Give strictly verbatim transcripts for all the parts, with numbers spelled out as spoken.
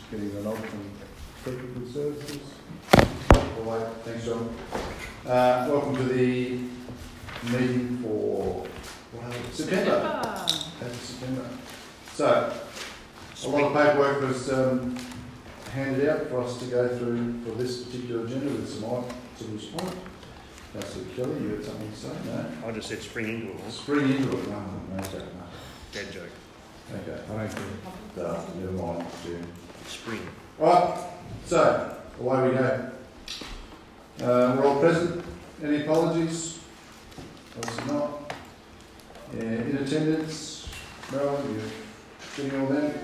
getting an nod from Technical Services. All right, thanks, John. Uh, welcome to the meeting for well, September. Happy September. So, a lot of paperwork was um, handed out for us to go through for this particular agenda with some items on it. Councillor Kelly, you had something to say? No? I just said spring into it. Spring into it. No, no joke, no. Dead joke. Okay, I don't think. No, never mind, Jim. Spring. Right, so, away we go. Uh, we're all present. Any apologies? Obviously not. Yeah, in attendance, Marilyn, you're getting all that?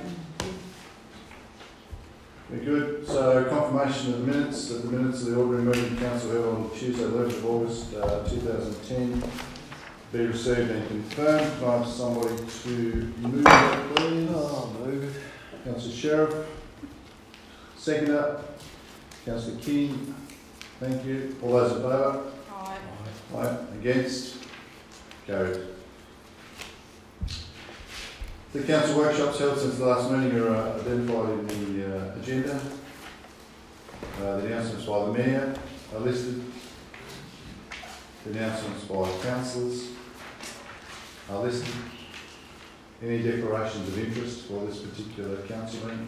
We're good. So, confirmation of the minutes, that the minutes of the ordinary meeting of Council held on Tuesday, eleventh of August uh, two thousand ten be received and confirmed. Can I have somebody to move that, please? Oh, move. Councillor Sheriff. Seconder. Councillor King. Thank you. All those in favour? Aye. Aye. Against? Carried. The council workshops held since the last meeting are uh, identified in the uh, agenda. Uh, the announcements by the Mayor are listed. The announcements by councillors are listed. Any declarations of interest for this particular council meeting?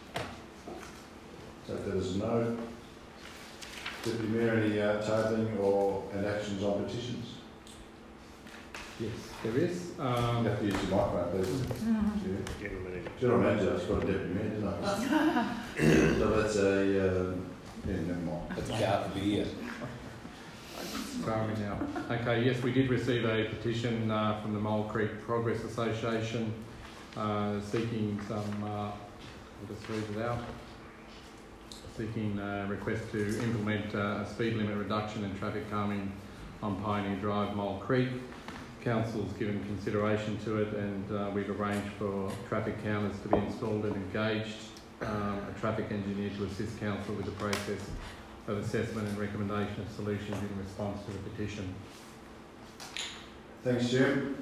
Take that as a no. Deputy Mayor, any uh, tabling or and actions on petitions? Yes, there is. Um, You have to use your microphone, please. Mm-hmm. General manager. General Manager, I've got a Deputy Mayor, didn't I? So that's a, um, yeah, never mind. That's a card for beer. Sorry now. Okay, yes, we did receive a petition uh, from the Mole Creek Progress Association uh, seeking some, uh, I'll just read it out, seeking a request to implement uh, a speed limit reduction and traffic calming on Pioneer Drive, Mole Creek. Council's given consideration to it, and uh, we've arranged for traffic counters to be installed and engaged, um, a traffic engineer to assist council with the process of assessment and recommendation of solutions in response to the petition. Thanks, Jim.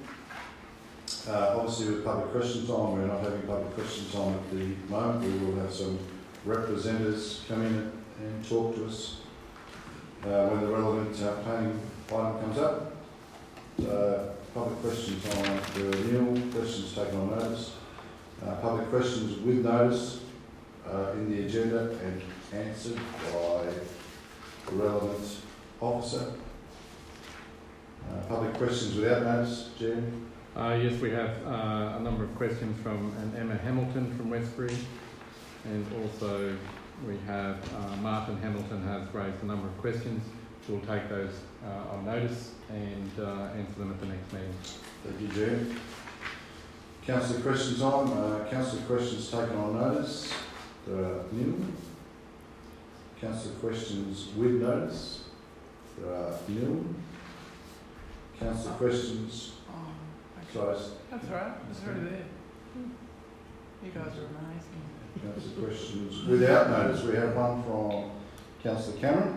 Uh, obviously with public question time, we're not having public question time at the moment. We will have some representatives come in and talk to us uh, when the relevant uh, planning item comes up. Uh, public question time for renewal, questions taken on notice. Uh, public questions with notice uh, in the agenda and answered by the relevant officer. Uh, public questions without notice, Jim? Uh, yes, we have uh, a number of questions from an Emma Hamilton from Westbury, and also we have uh, Martin Hamilton has raised a number of questions. We'll take those uh, on notice and uh, answer them at the next meeting. Thank you, Jim. Councillor questions on. Uh, Councillor questions taken on notice. There are nil. Councillor questions with notice. There are nil. Councillor questions. Oh, Sorry. that's all right. It's already there. You guys are amazing. Councillor questions without notice. We have one from Councillor Cameron.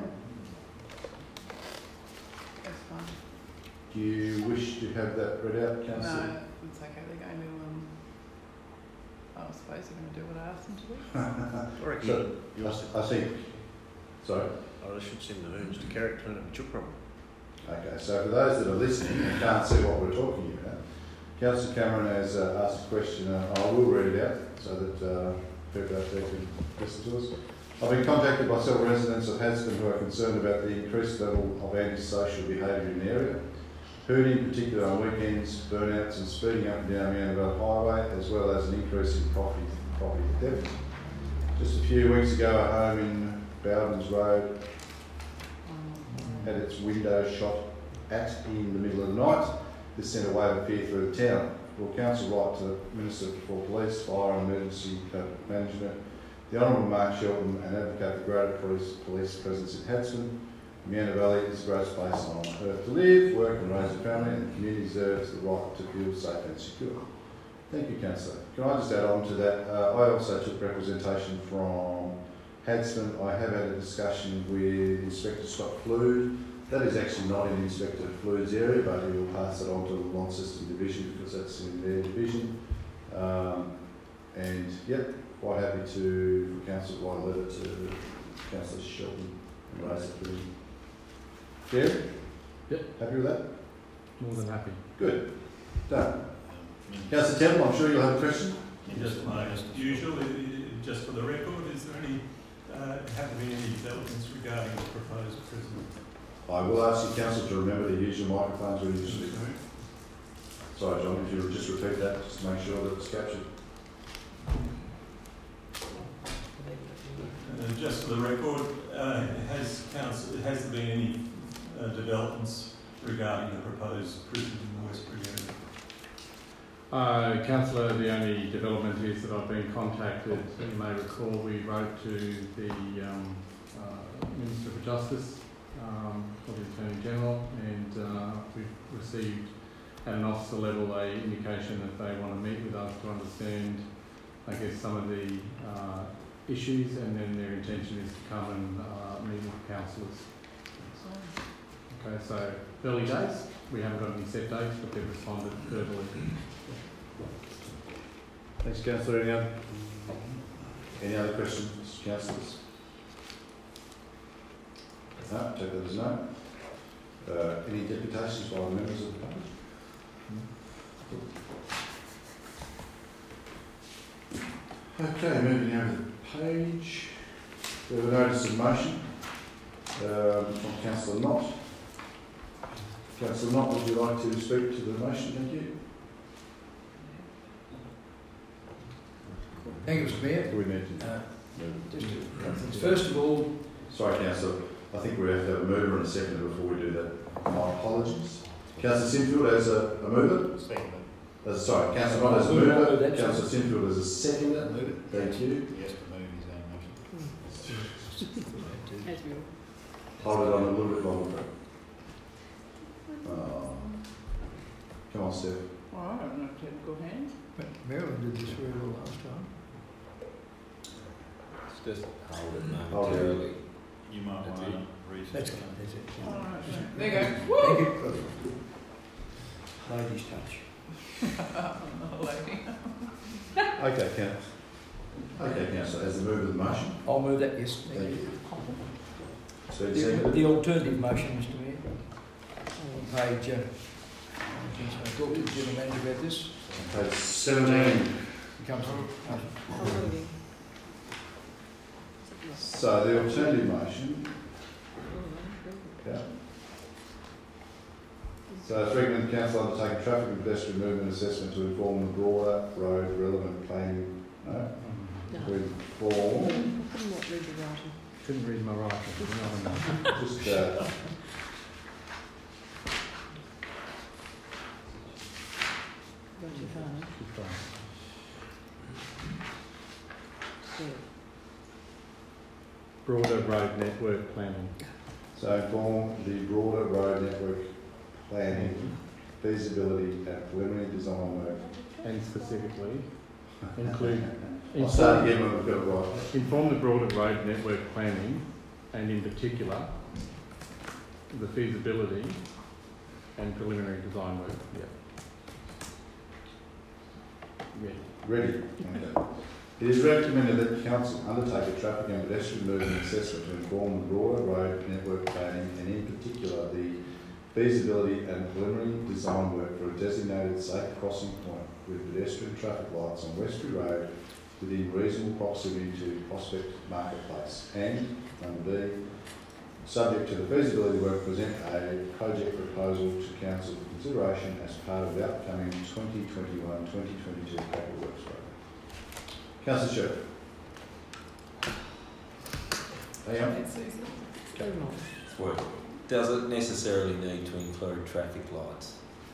That's fine. Do you wish to have that read out, Councillor? No, it's okay. They're going to, um, I suppose they're going to do what I asked them to do. I reckon So, you must I think. Sorry. I should send the Mister Carrick turn up a chook problem. Okay, so for those that are listening and can't see what we're talking about, Councillor Cameron has uh, asked a question. Uh, I will read it out so that uh, people out there can listen to us. I've been contacted by several residents of Hadston who are concerned about the increased level of antisocial behaviour in the area. Hooting, in particular on weekends, burnouts and speeding up and down Meandervale Highway, as well as an increase in property, property theft. Just a few weeks ago, a home in Bowdens Road had its window shot at in the middle of the night. This sent a wave of fear through the town. Will Council write to the Minister for Police, Fire and Emergency Management, the Honourable Mark Shelton, and advocate for greater police, police presence in Hadston. Meander Valley is a great place on earth to live, work and raise a family, and the community deserves the right to feel safe and secure. Thank you, Councillor. Can I just add on to that? Uh, I also took representation from Hadston. I have had a discussion with Inspector Scott Flood. That is actually not in Inspector Flood's area, but he will pass it on to the Launceston Division because that's in their division. Um, and yep, quite happy to, for council to write a letter to Councillor Shelton and raise it to him. Chair? Yep. Happy with that? More than happy. Good. Done. Councillor Temple, I'm sure you'll have a question? Just like usual, i- i- just for the record, is there any, uh, have there been any developments regarding the proposed prison? I will ask the council to remember to use your microphones when you speak. Sorry, John, if you'll just repeat that, just to make sure that it's captured. Uh, just for the record, uh, has council, has there been any uh, developments regarding the proposed prison in the Westbury area? Uh, Councillor, the only development is that I've been contacted. You may recall we wrote to the um, uh, Minister for Justice, um, or the Attorney General, and uh, we've received at an officer level a indication that they want to meet with us to understand, I guess, some of the uh, issues, and then their intention is to come and uh, meet with councillors. Okay, so early days. We haven't got any set dates, but they've responded verbally. Thanks, councillor. Any other, any other questions, councillors? No, take that as no. Uh, any deputations by the members of the public? Okay, moving over the page. We have a notice of motion um, from Councillor Knott. Councillor Knott, would you like to speak to the motion? Thank you. Thank you, Mister Mayor. Do we need to? Uh, move? just a couple of things. First of all, Sorry, councillor. I think we have to have a mover and a seconder before we do that. My apologies. Councillor Sinfield as a, a mover. Second. As, sorry, Councillor Knott as a Move on, mover. that's Councillor Sinfield as a seconder. move it. Thank you. Yes, to move his own motion. As we all. Hold it on a little bit longer. Oh. Come on, Steph. Well, I don't know if you have good hands. Marilyn did this very well last time. It's just hold it Hold it. momentarily. You might That's want it. to reset. That's good. That's it. All right, there you go. Thank you. Ladies touch. I'm not a lady. Okay, Councillor. Okay, Councillor, as the mover of the motion. I'll move that, yes. Thank you. So, The, seconded. the alternative motion, Mister Mayor, on page, uh, I talked to the general manager about this. Page seventeen. It comes from, So the alternative motion. Yeah. So it's recommended the council undertake a traffic and pedestrian movement assessment to inform the broader road relevant planning. No? To inform. Couldn't read my writing. You know what I mean? Just uh, She's fine. Broader road network planning. so inform the broader road network planning, feasibility and preliminary design work. And specifically include I'll start again when we've got it right. inform the broader road network planning, and in particular the feasibility and preliminary design work. Yeah. Yeah. Ready? Okay. It is recommended that council undertake a traffic and pedestrian movement assessment to inform the broader road network planning and in particular the feasibility and preliminary design work for a designated safe crossing point with pedestrian traffic lights on Westbury Road within reasonable proximity to Prospect Marketplace. And, number B, subject to the feasibility work, present a project proposal to council for consideration as part of the upcoming twenty twenty-one twenty twenty-two capital works program. Councillor Sherwood. Hang on. It's easy. Well, does it necessarily need to include traffic lights?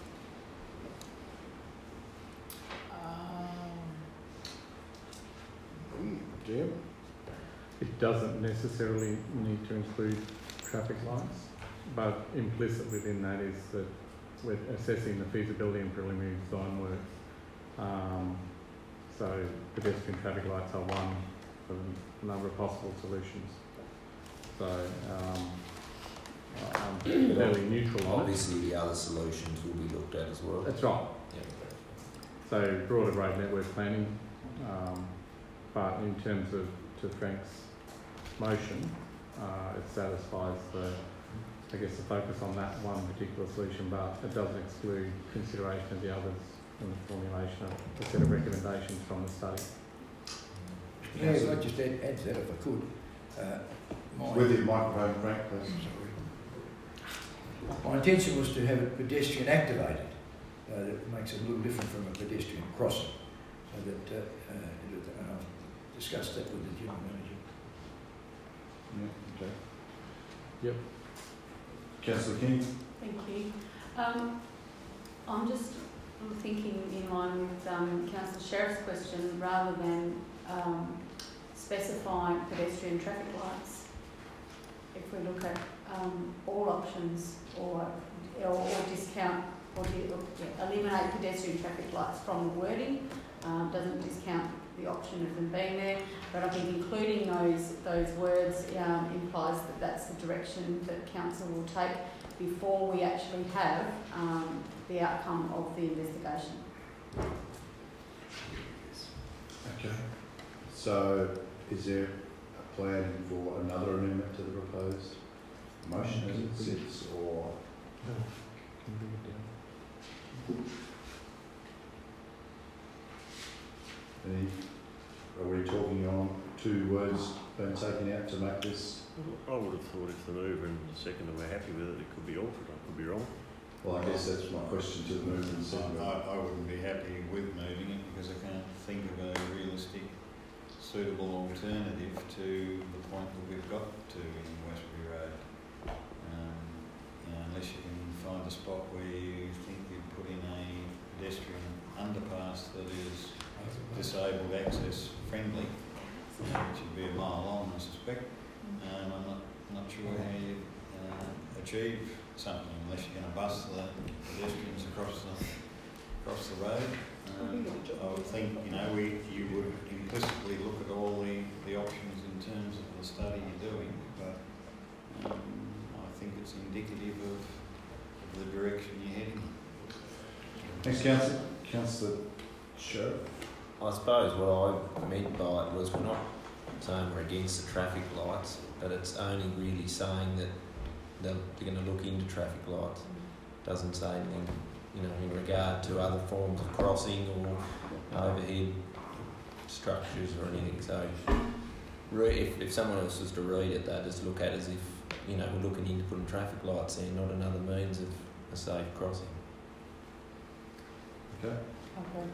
Um, Jim? It doesn't necessarily need to include traffic lights, but implicit within that is that we're assessing the feasibility and preliminary design work. Um, so pedestrian traffic lights are one of a number of possible solutions. So um, I'm fairly neutral on it. Obviously, the other solutions will be looked at as well. That's right. Yeah. So broader road network planning, um, but in terms of to Frank's motion, uh, it satisfies the, I guess, the focus on that one particular solution, but it doesn't exclude consideration of the others in the formulation of a set of recommendations from the study. Yeah, if I just add, add to that if I could. Uh, my, With your microphone, Frank, please. sorry. My intention was to have it pedestrian activated. Uh, that makes it a little different from a pedestrian crossing. So that, uh, uh, it, and I've discussed that with the general manager. Yeah, okay. Yep. Councillor King? Thank you. Um, I'm just thinking in line with um, Councillor Sheriff's question, rather than um, specifying pedestrian traffic lights, if we look at um, all options or, or, or discount or, di- or yeah, eliminate pedestrian traffic lights from the wording, um, doesn't discount the option of them being there, but I think including those those words um, implies that that's the direction that council will take before we actually have um, the outcome of the investigation. Okay. So, is there a plan for another amendment to the proposed motion as it sits, or? Any, are we talking on two words being taken out to make this? I would have thought if the mover and the seconder were happy with it, it could be altered. I could be wrong. Well, I guess that's my question to the mover and I, seconder. I wouldn't be happy with moving it because I can't think of a realistic, suitable alternative to the point that we've got to in Westbury Road. Um, you know, unless you can find a spot where you think you'd put in a pedestrian underpass that is disabled access friendly, which would be a mile long, I suspect. Um, I'm not, not sure how you uh, achieve something unless you're going to bus the pedestrians across the across the road. Um, I would think, you know, we you would implicitly look at all the, the options in terms of the study you're doing, but um, I think it's indicative of, of the direction you're heading. Thanks, Councillor. Councillor Sheriff? I suppose what I meant by it was we're not saying we're against the traffic lights, but it's only really saying that they're, they're going to look into traffic lights. Doesn't say anything, you know, in regard to other forms of crossing or overhead structures or anything. So, re- if, if someone else was to read it, they just look at it as if, you know, we're looking into putting traffic lights in, not another means of a safe crossing. Okay. Okay.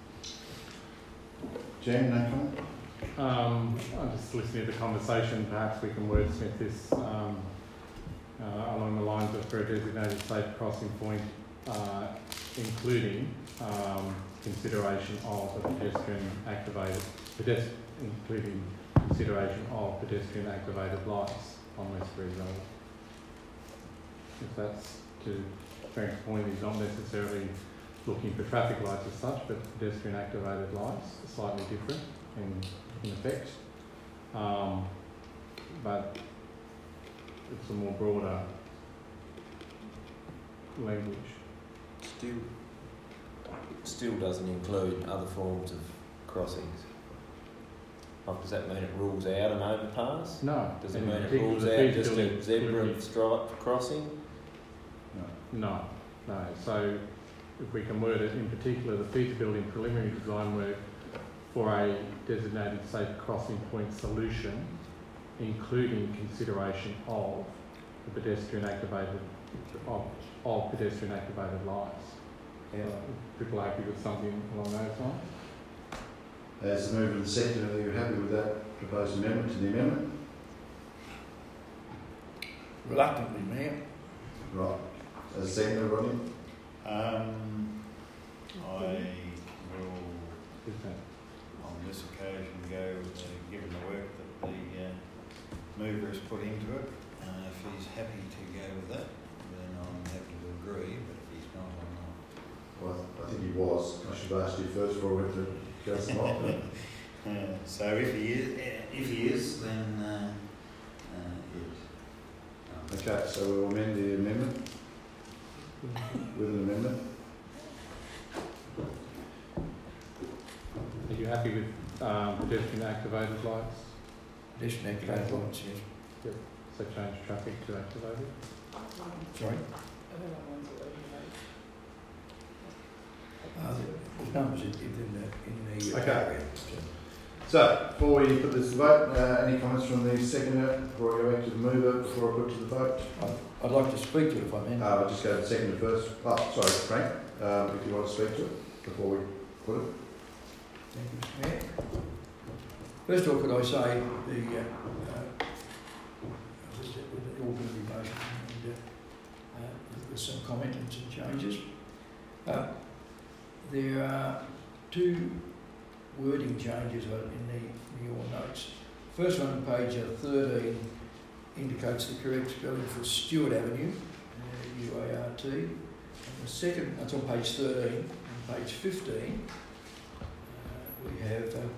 Jan, no comment? Um, I'm just listening to the conversation. Perhaps we can wordsmith this um, uh, along the lines of for a designated safe crossing point, uh, including um, consideration of the pedestrian activated, pedest- including consideration of pedestrian activated lights on Westbury Road. If that's to Frank's point, he's not necessarily looking for traffic lights as such, but pedestrian activated lights are slightly different in, in effect. Um, but it's a more broader language. Still, still doesn't include other forms of crossings. Like, does that mean it rules out an overpass? No. Does it in mean it particular, rules the out just feasibility- a zebra stripe crossing? No. No, no. So if we can word it, in particular, the feasibility and preliminary design work for a designated safe crossing point solution, including consideration of the pedestrian activated of, of pedestrian activated lights. Yeah. So, people are happy with something along those lines? As the mover and the seconder, are you happy with that proposed amendment to the amendment? Reluctantly, Mayor. Right. As a seconder, Rodney? Um, I will, Is that on this occasion, go with the, given the work that the uh, mover has put into it. Uh, if he's happy to go with that, then I'm happy to agree, but if he's not, I'm not. Well, I think he was. I should have asked you first before I went to Councillor Motley. Uh, so if he is, uh, if he is, then uh, uh, yes. Um, Okay, so we'll amend the amendment with an amendment. Are you happy with um, pedestrian activated lights, Pedestrian activated lights, yes. so change traffic to activated. Sorry? Uh, there's numbers in, in the, in the uh, Okay. area. So, before we put this to vote, uh, any comments from the seconder before I go back to the mover, before I put to the vote? I'd, I'd like to speak to it if I may. Uh, I'll just go to the seconder first. Oh, sorry, Frank, um, if you want to speak to it before we put it. Thank you, Mister Mayor. First of all, could I say the, uh, uh, with the with the ordinary motion and uh, uh, with some comment and some changes. Uh, there are two wording changes in the in your notes. First one on page thirteen indicates the correct spelling for Stewart Avenue, uh, U A R T. And the second, that's on page thirteen. On page fifteen, uh, we have, uh,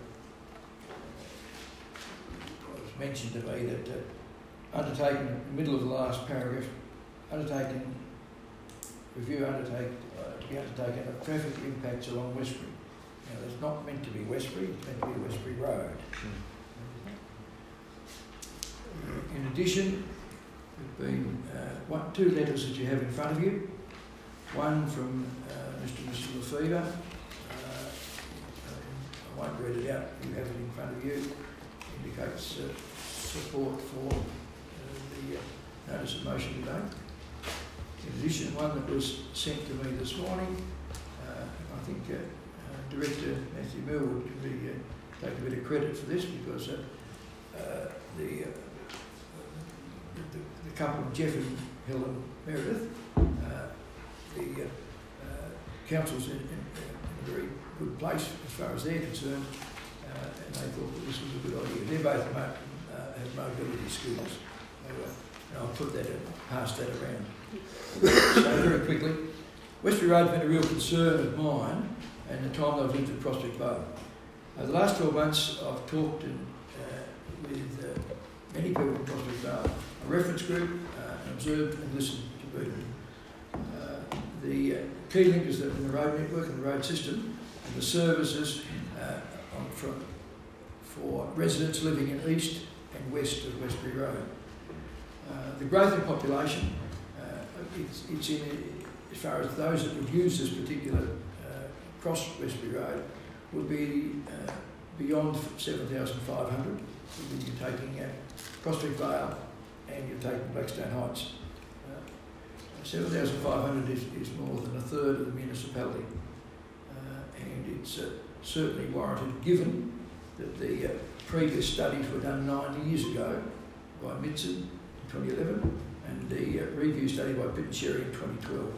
it was mentioned to me that uh, undertaken in the middle of the last paragraph, undertaken, review undertake, uh, to be undertaken of traffic impacts along Westbury. Now, that's not meant to be Westbury, it's meant to be Westbury Road. Uh, in addition, there have been uh, one, two letters that you have in front of you. One from uh, Mister and Missus Lefevre. Uh, I won't read it out, you have it in front of you. Indicates uh, support for uh, the uh, notice of motion today. In addition, one that was sent to me this morning, uh, I think uh, uh, Director Matthew Mill would really uh, take a bit of credit for this because uh, uh, the, uh, the, the couple, Jeff and Helen Meredith, uh, the uh, uh, council's in, in, in a very good place as far as they're concerned, uh, and they thought that this was a good idea. They're both mo- uh, have mobility skills, so, uh, and I'll put that in, pass that around. So very quickly, Westbury Road's been a real concern of mine and the time that I've lived at Prospect Vale. Over the last twelve months, I've talked in, uh, with uh, many people in Prospect Vale, a reference group, uh, and observed and listened to people. Uh, the uh, key link is that in the road network and the road system and the services uh, on, from, for residents living in east and west of Westbury Road. Uh, the growth in population, It's, it's in, as far as those that would use this particular uh, cross Westbury Road would be uh, beyond seven thousand five hundred when you're taking uh, Prospect Vale and you're taking Blackstone Heights. Uh, seven thousand five hundred is, is more than a third of the municipality, uh, and it's uh, certainly warranted given that the uh, previous studies were done nine years ago by Mitson in twenty eleven. And the uh, review study by Pitt and Sherry in twenty twelve.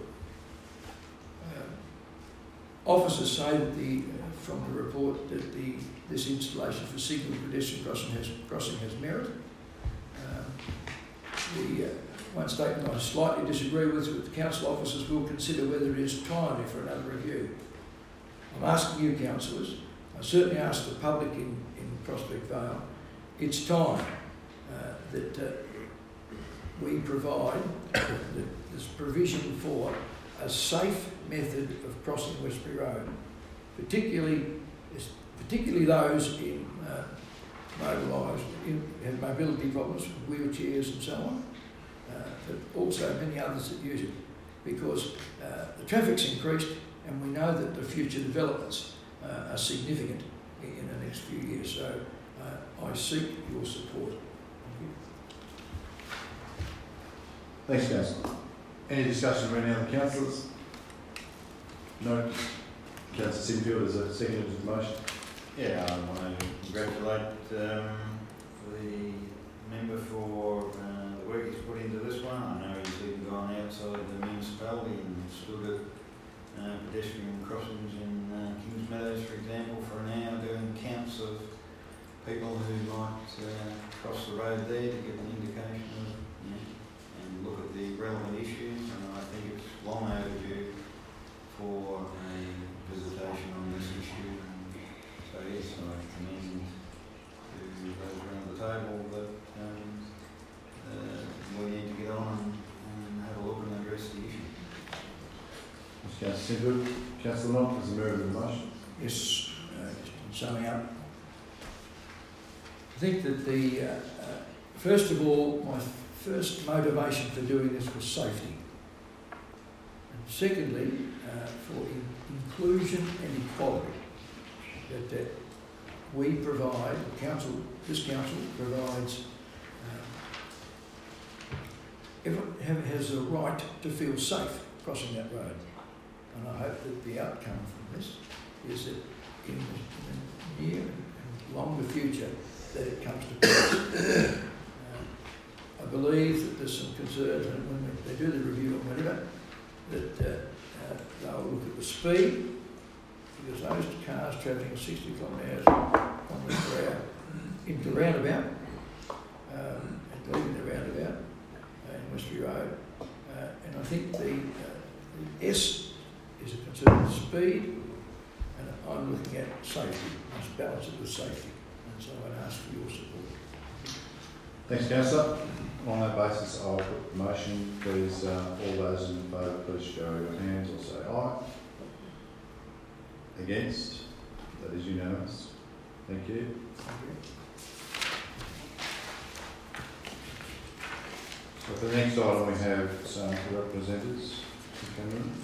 Uh, officers say that the, uh, from the report that the this installation for signal pedestrian crossing has, crossing has merit. Um, the uh, one statement I slightly disagree with, with the council officers will consider whether it is timely for another review. I'm asking you, councillors, I certainly ask the public in, in Prospect Vale, it's time uh, that uh, we provide this provision for a safe method of crossing Westbury Road, particularly particularly those in uh, mobilised, in, have mobility problems, wheelchairs and so on, uh, but also many others that use it, because uh, the traffic's increased and we know that the future developments uh, are significant in, in the next few years. So uh, I seek your support. Thank you. Thanks, Councillor. Any discussion from any other councillors? No. Councillor Sinfield is a second to the motion. Yeah, I want to congratulate um, the member for uh, the work he's put into this one. I know he's even gone outside the municipality and stood at uh, pedestrian crossings in uh, Kings Meadows, for example, for an hour doing counts of people who might uh, cross the road there to give an indication of, you know, and look at the relevant issues. And I think it's long overdue for a visitation on this issue. So yes, I commend to those around the table that um, uh, we need to get on and, and have a look and address the issue. Councillor Sinfield. Councillor Knott is the mirror of the motion. Yes, uh, just in summing up, think that the, uh, uh, first of all, my first motivation for doing this was safety. And secondly, uh, for in- inclusion and equality. That, that we provide, council, this council provides, um, everyone have, has a right to feel safe crossing that road. And I hope that the outcome from this is that in the, in the near and longer future that it comes to pass. uh, I believe that there's some concerns, and when they do the review or whatever, that uh, uh, they'll look at the speed, because those cars travelling sixty kilometres per hour into the roundabout, um, and leaving the roundabout uh, in Westbury Road, uh, and I think the, uh, the S is a concern with speed, and I'm looking at safety. I must balance it with safety, and so I'd ask for your support. Thanks, Councillor. On that basis, I'll put the motion. Please, uh, all those in favour, please show your hands or say aye. Against? That is unanimous. Thank you. Thank you. So for the next item, we have some representatives. Cameron.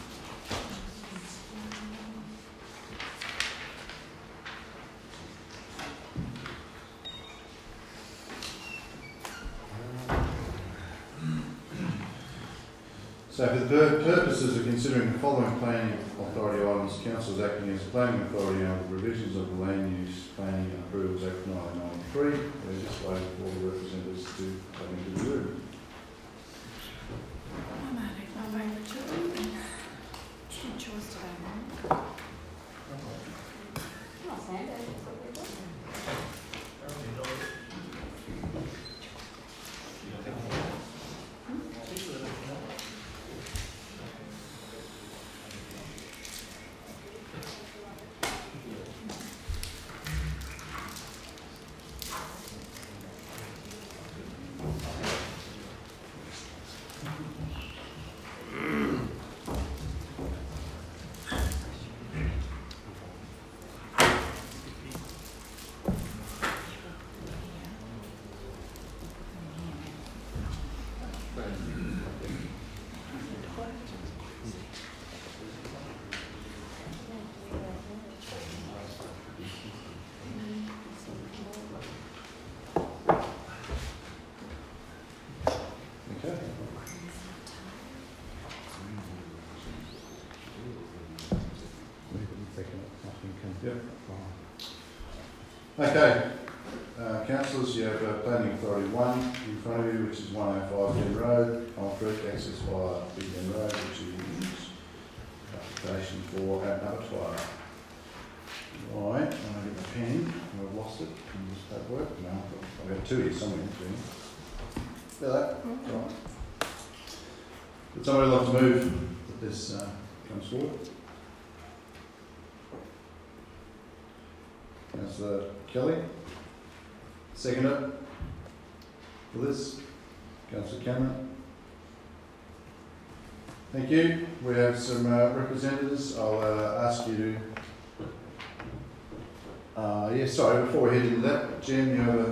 So for the pur- purposes of considering the following planning authority items, council is acting as a planning authority under the revisions of the Land Use Planning and Approvals Act nineteen ninety-three. We're just waiting for the representatives to come into the room. I'm adding my favourite children. Good choice today, Mum. Oh, Sandy, that's what we've got. Okay, uh, councillors, you have uh, Planning Authority one in front of you, which is one oh five Den Road, Old Creek, access via Big Den Road, which is application for an abattoir. Right, I'm going to get the pen, I've lost it, can this that work? No, I've got two here somewhere. There that? Mm-hmm. Right. Would somebody like to move that this uh, comes forward? Councillor Kelly. Seconder for this. Councillor Cameron. Thank you. We have some uh, representatives. I'll uh, ask you to. Uh, yeah, sorry, before we head into that, Jim, you have a.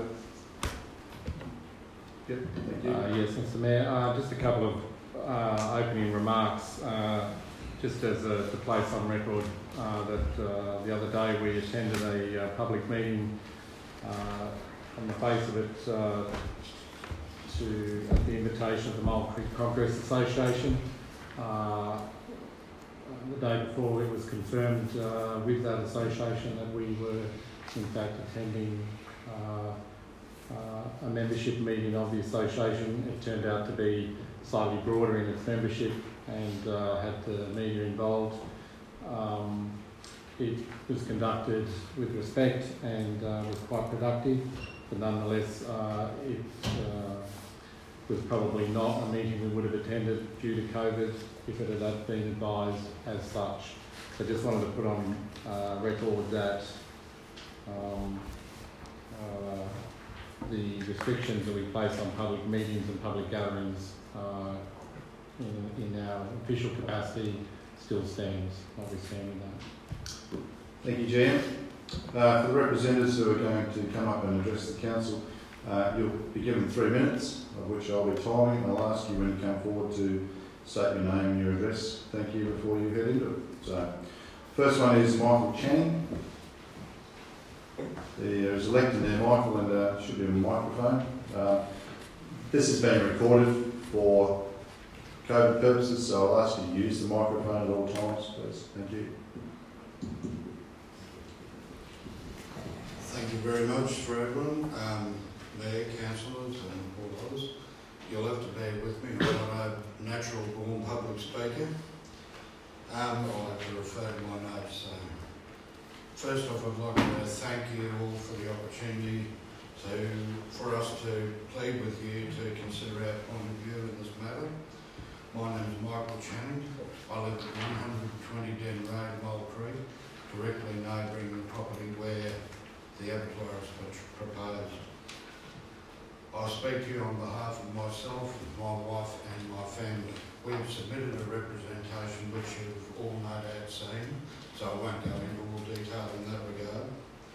Yep, thank you. Uh, yes, Mister Mayor. Uh, just a couple of uh, opening remarks. Uh, just as a, to place on record uh, that uh, the other day we attended a uh, public meeting uh, on the face of it uh, to at the invitation of the Mole Creek Congress Association. Uh, the day before it was confirmed uh, with that association that we were in fact attending uh, uh, a membership meeting of the association. It turned out to be slightly broader in its membership and uh, had the media involved. Um, it was conducted with respect and uh, was quite productive, but nonetheless uh, it uh, was probably not a meeting we would have attended due to COVID if it had been advised as such. So just wanted to put on uh, record that um, uh, the restrictions that we place on public meetings and public gatherings uh, in, in our official capacity still stands, notwithstanding that. Thank you, Jim. Uh, for the representatives who are going to come up and address the council, uh, you'll be given three minutes, of which I'll be timing. I'll ask you when you come forward to state your name and your address. Thank you before you head into it. So, first one is Michael Channing. There is elected there, Michael, and uh, should be a microphone. Uh, this is being recorded for COVID purposes, so I'll ask you to use the microphone at all times, please. Thank you. Thank you very much for everyone, um, Mayor, councillors and all others. You'll have to bear with me, I'm not a natural born public speaker. Um, I'll have to refer to my notes. So. First off, I'd like to thank you all for the opportunity to, for us to plead with you to consider our point of view in this matter. My name is Michael Channing. I live at one hundred twenty Den Road, Mole Creek, directly neighbouring the property where the abattoir is proposed. I speak to you on behalf of myself, my wife and my family. We've submitted a representation which you've all no doubt seen, so I won't go into all detail in that regard.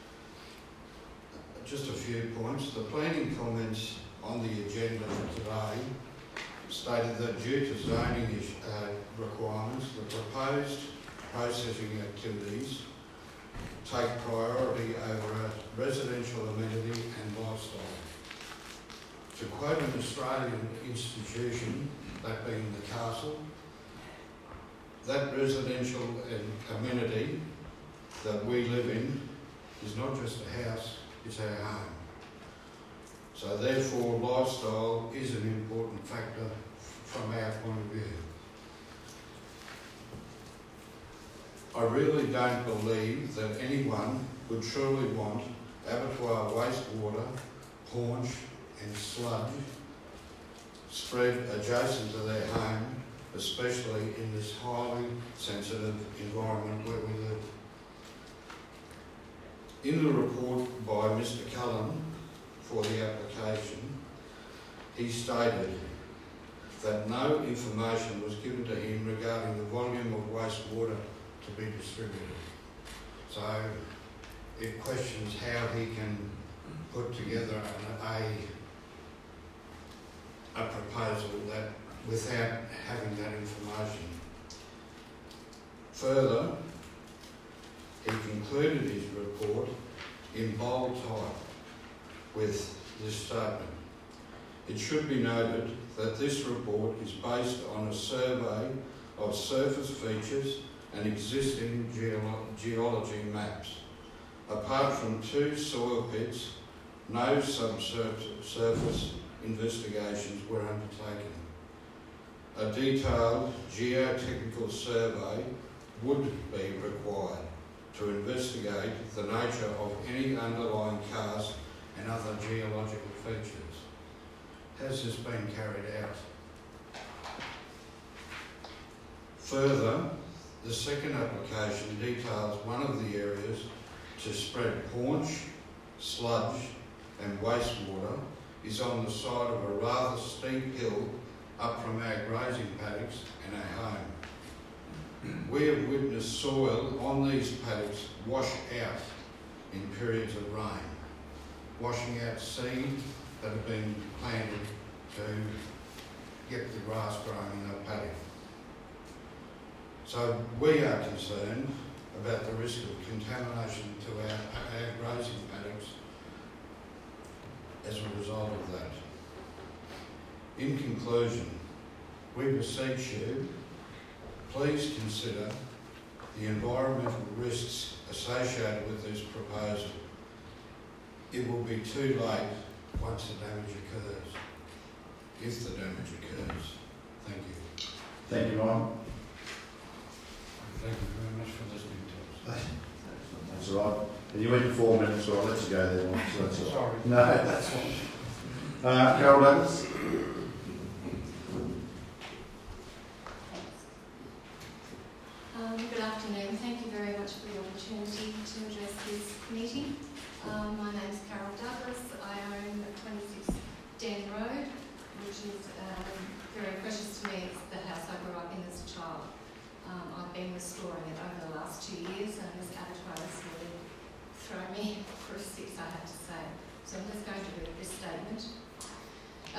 Just a few points. The planning comments on the agenda for today stated that due to zoning uh, requirements, the proposed processing activities take priority over a residential amenity and lifestyle. To quote an Australian institution, that being the castle, that residential amenity that we live in is not just a house, it's our home. So therefore lifestyle is an important factor from our point of view. I really don't believe that anyone would truly want abattoir wastewater, paunch and sludge spread adjacent to their home, especially in this highly sensitive environment where we live. In the report by Mister Cullen for the application, he stated that no information was given to him regarding the volume of wastewater to be distributed. So it questions how he can put together an, a a proposal that without having that information. Further, he concluded his report in bold type with this statement. It should be noted that this report is based on a survey of surface features and existing geolo geology maps. Apart from two soil pits, no subsurface investigations were undertaken. A detailed geotechnical survey would be required to investigate the nature of any underlying karst and other geological features. Has this been carried out? Further, the second application details one of the areas to spread paunch, sludge and wastewater is on the side of a rather steep hill up from our grazing paddocks and our home. We have witnessed soil on these paddocks wash out in periods of rain, washing out seed that have been planted to get the grass growing in that paddock. So we are concerned about the risk of contamination to our, our grazing paddocks as a result of that. In conclusion, we beseech you, please consider the environmental risks associated with this proposal. It will be too late once the damage occurs, if the damage occurs. Thank you. Thank you, Michael. Thank you very much for listening to us. That's all right. You went for four minutes, so I'll let you go there, Mike. So that's all right. Sorry. No, that's fine. Uh, Carol Douglas. Um, good afternoon. Thank you very much for the opportunity to address this meeting. Um, my name is Carol Douglas. I own twenty-six Den Road, which is um, very precious to me. It's the house I grew up in as a child. Um, I've been restoring it over the last two years, and this abattoir is really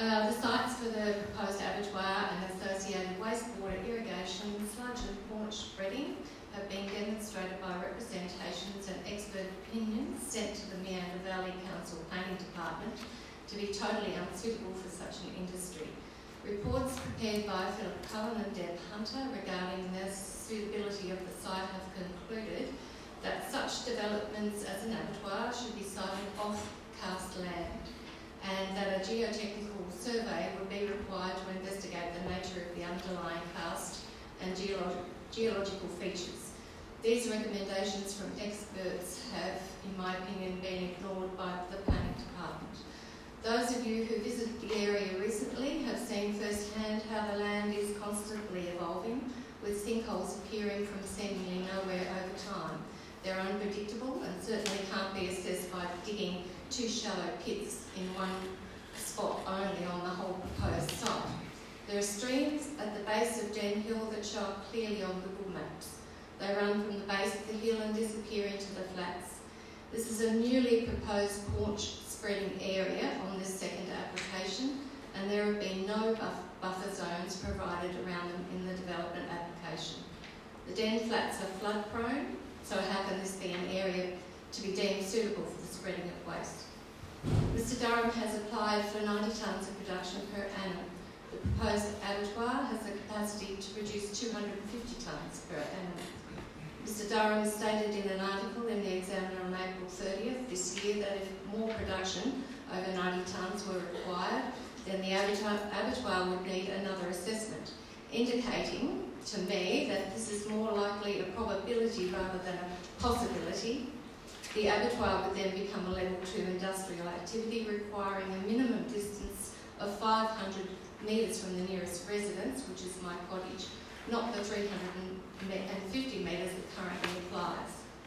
Uh, the sites for the proposed abattoir and associated wastewater irrigation, sludge and paunch spreading have been demonstrated by representations and expert opinions sent to the Meander Valley Council Planning Department to be totally unsuitable for such an industry. Reports prepared by Philip Cullen and Deb Hunter regarding the suitability of the site have concluded that such developments as an abattoir should be sited off karst land, and that a geotechnical survey would be required to investigate the nature of the underlying karst and geolo- geological features. These recommendations from experts have, in my opinion, been ignored by the planning department. Those of you who visited the area recently have seen firsthand how the land is constantly evolving, with sinkholes appearing from seemingly nowhere over time. They're unpredictable and certainly can't be assessed by digging two shallow pits in one spot only on the whole proposed site. There are streams at the base of Den Hill that show up clearly on Google Maps. They run from the base of the hill and disappear into the flats. This is a newly proposed paunch spreading area on this second application, and there have been no buff buffer zones provided around them in the development application. The Den flats are flood prone, so how can this be an area to be deemed suitable for the spreading of waste? Mister Durham has applied for ninety tonnes of production per annum. The proposed abattoir has the capacity to produce two hundred fifty tonnes per annum. Mister Durham stated in an article in the Examiner on April thirtieth this year that if more production over ninety tonnes were required, then the abattoir, abattoir would need another assessment, indicating to me that this is more likely a probability rather than a possibility. The abattoir would then become a level two industrial activity requiring a minimum distance of five hundred metres from the nearest residence, which is my cottage, not the three hundred fifty metres that currently applies.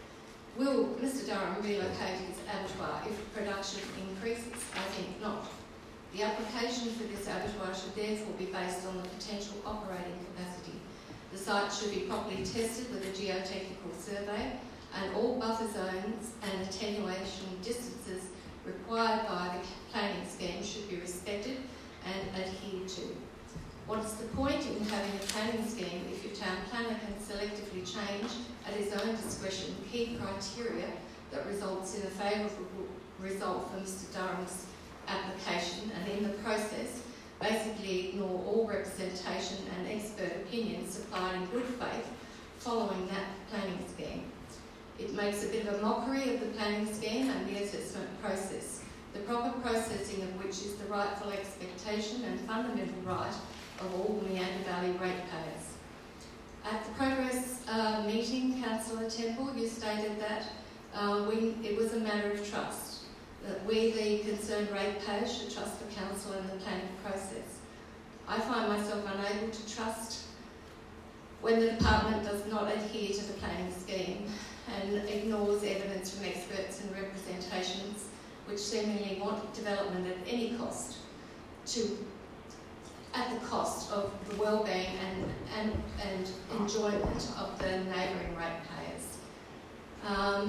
Will Mister Durham relocate his abattoir if production increases? I think not. The application for this abattoir should therefore be based on the potential operating capacity. The site should be properly tested with a geotechnical survey, and all buffer zones and attenuation distances required by the planning scheme should be respected and adhered to. What is the point in having a planning scheme if your town planner can selectively change at his own discretion key criteria that results in a favourable result for Mister Durham's application, and in the process basically ignore all representation and expert opinions supplied in good faith following that planning scheme? It makes a bit of a mockery of the planning scheme and the assessment process, the proper processing of which is the rightful expectation and fundamental right of all Meander Valley ratepayers. At the Progress uh, meeting, Councillor Temple, you stated that uh, we, it was a matter of trust, that we, the concerned ratepayers, should trust the council and the planning process. I find myself unable to trust when the department does not adhere to the planning scheme and ignores evidence from experts and representations which seemingly want development at any cost, to at the cost of the well-being and, and, and enjoyment of the neighbouring ratepayers. Um,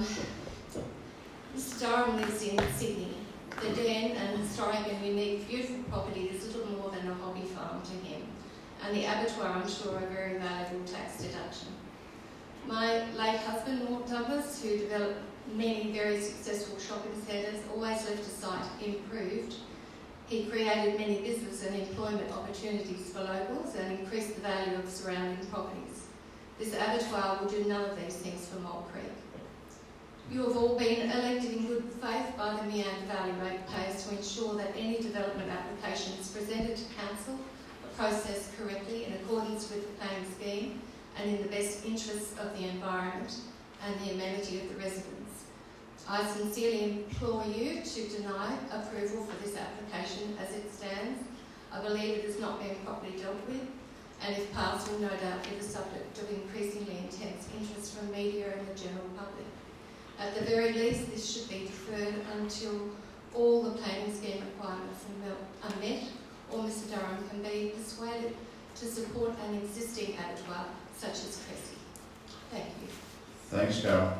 Mister Durham lives in Sydney. The Den, an historic and unique, beautiful property, is little more than a hobby farm to him, and the abattoir, I'm sure, a very valuable tax deduction. My late husband, Mort Douglas, who developed many very successful shopping centres, always left a site improved. He created many business and employment opportunities for locals and increased the value of surrounding properties. This abattoir will do none of these things for Mole Creek. You have all been elected in good faith by the Meander Valley ratepayers to ensure that any development application is presented to council are processed correctly in accordance with the planning scheme and in the best interests of the environment and the amenity of the residents. I sincerely implore you to deny approval for this application as it stands. I believe it has not been properly dealt with, and if passed will no doubt be the subject of increasingly intense interest from media and the general public. At the very least, this should be deferred until all the planning scheme requirements are met, or Mister Durham can be persuaded to support an existing abattoir such as Cressy. Thank you. Thanks, Carol.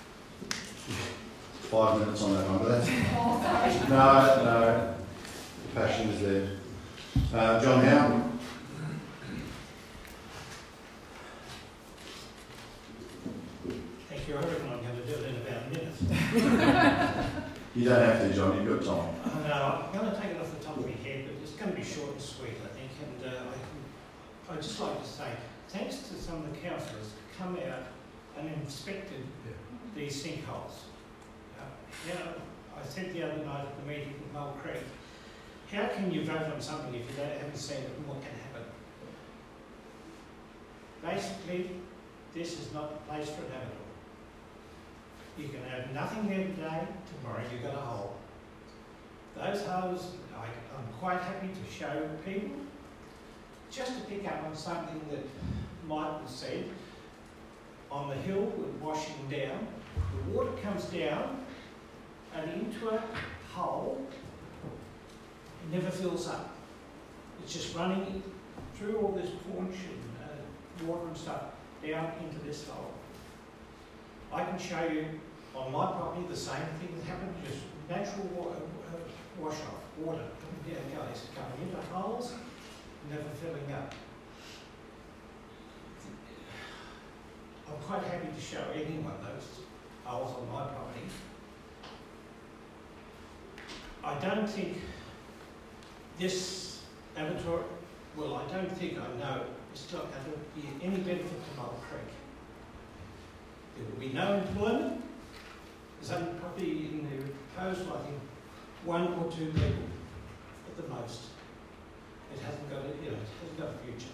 Five minutes on that one, but that's... No, no. passion is there. Uh, John Howe. Thank you. I reckon I'm going to do it in about a minute. You don't have to, John, you've got time. Uh, no, I'm going to take it off the top of my head, but it's going to be short and sweet, I think. And uh, I, I'd just like to say, thanks to some of the councillors who come out and inspected these sinkholes. Uh, you know, I said the other night at the meeting with Mole Creek, how can you vote on something if you don't, haven't seen what can happen? Basically, this is not the place for an abattoir. You can have nothing there today, tomorrow you've got a hole. Those holes, I, I'm quite happy to show people, just to pick up on something that Michael said. On the hill, we're washing down, the water comes down and into a hole, it never fills up. It's just running through all this paunch and uh, water and stuff down into this hole. I can show you on my property the same thing that happened, just natural water, uh, wash off, water, yeah, guys, coming into holes, never filling up. I'm quite happy to show anyone those holes on my property. I don't think this abattoir, well, I don't think I know, it's not going to be any benefit to Mole Creek. There will be no employment. There's only probably in the proposal, I think, one or two people at the most. It hasn't got a, you know, it hasn't got a future.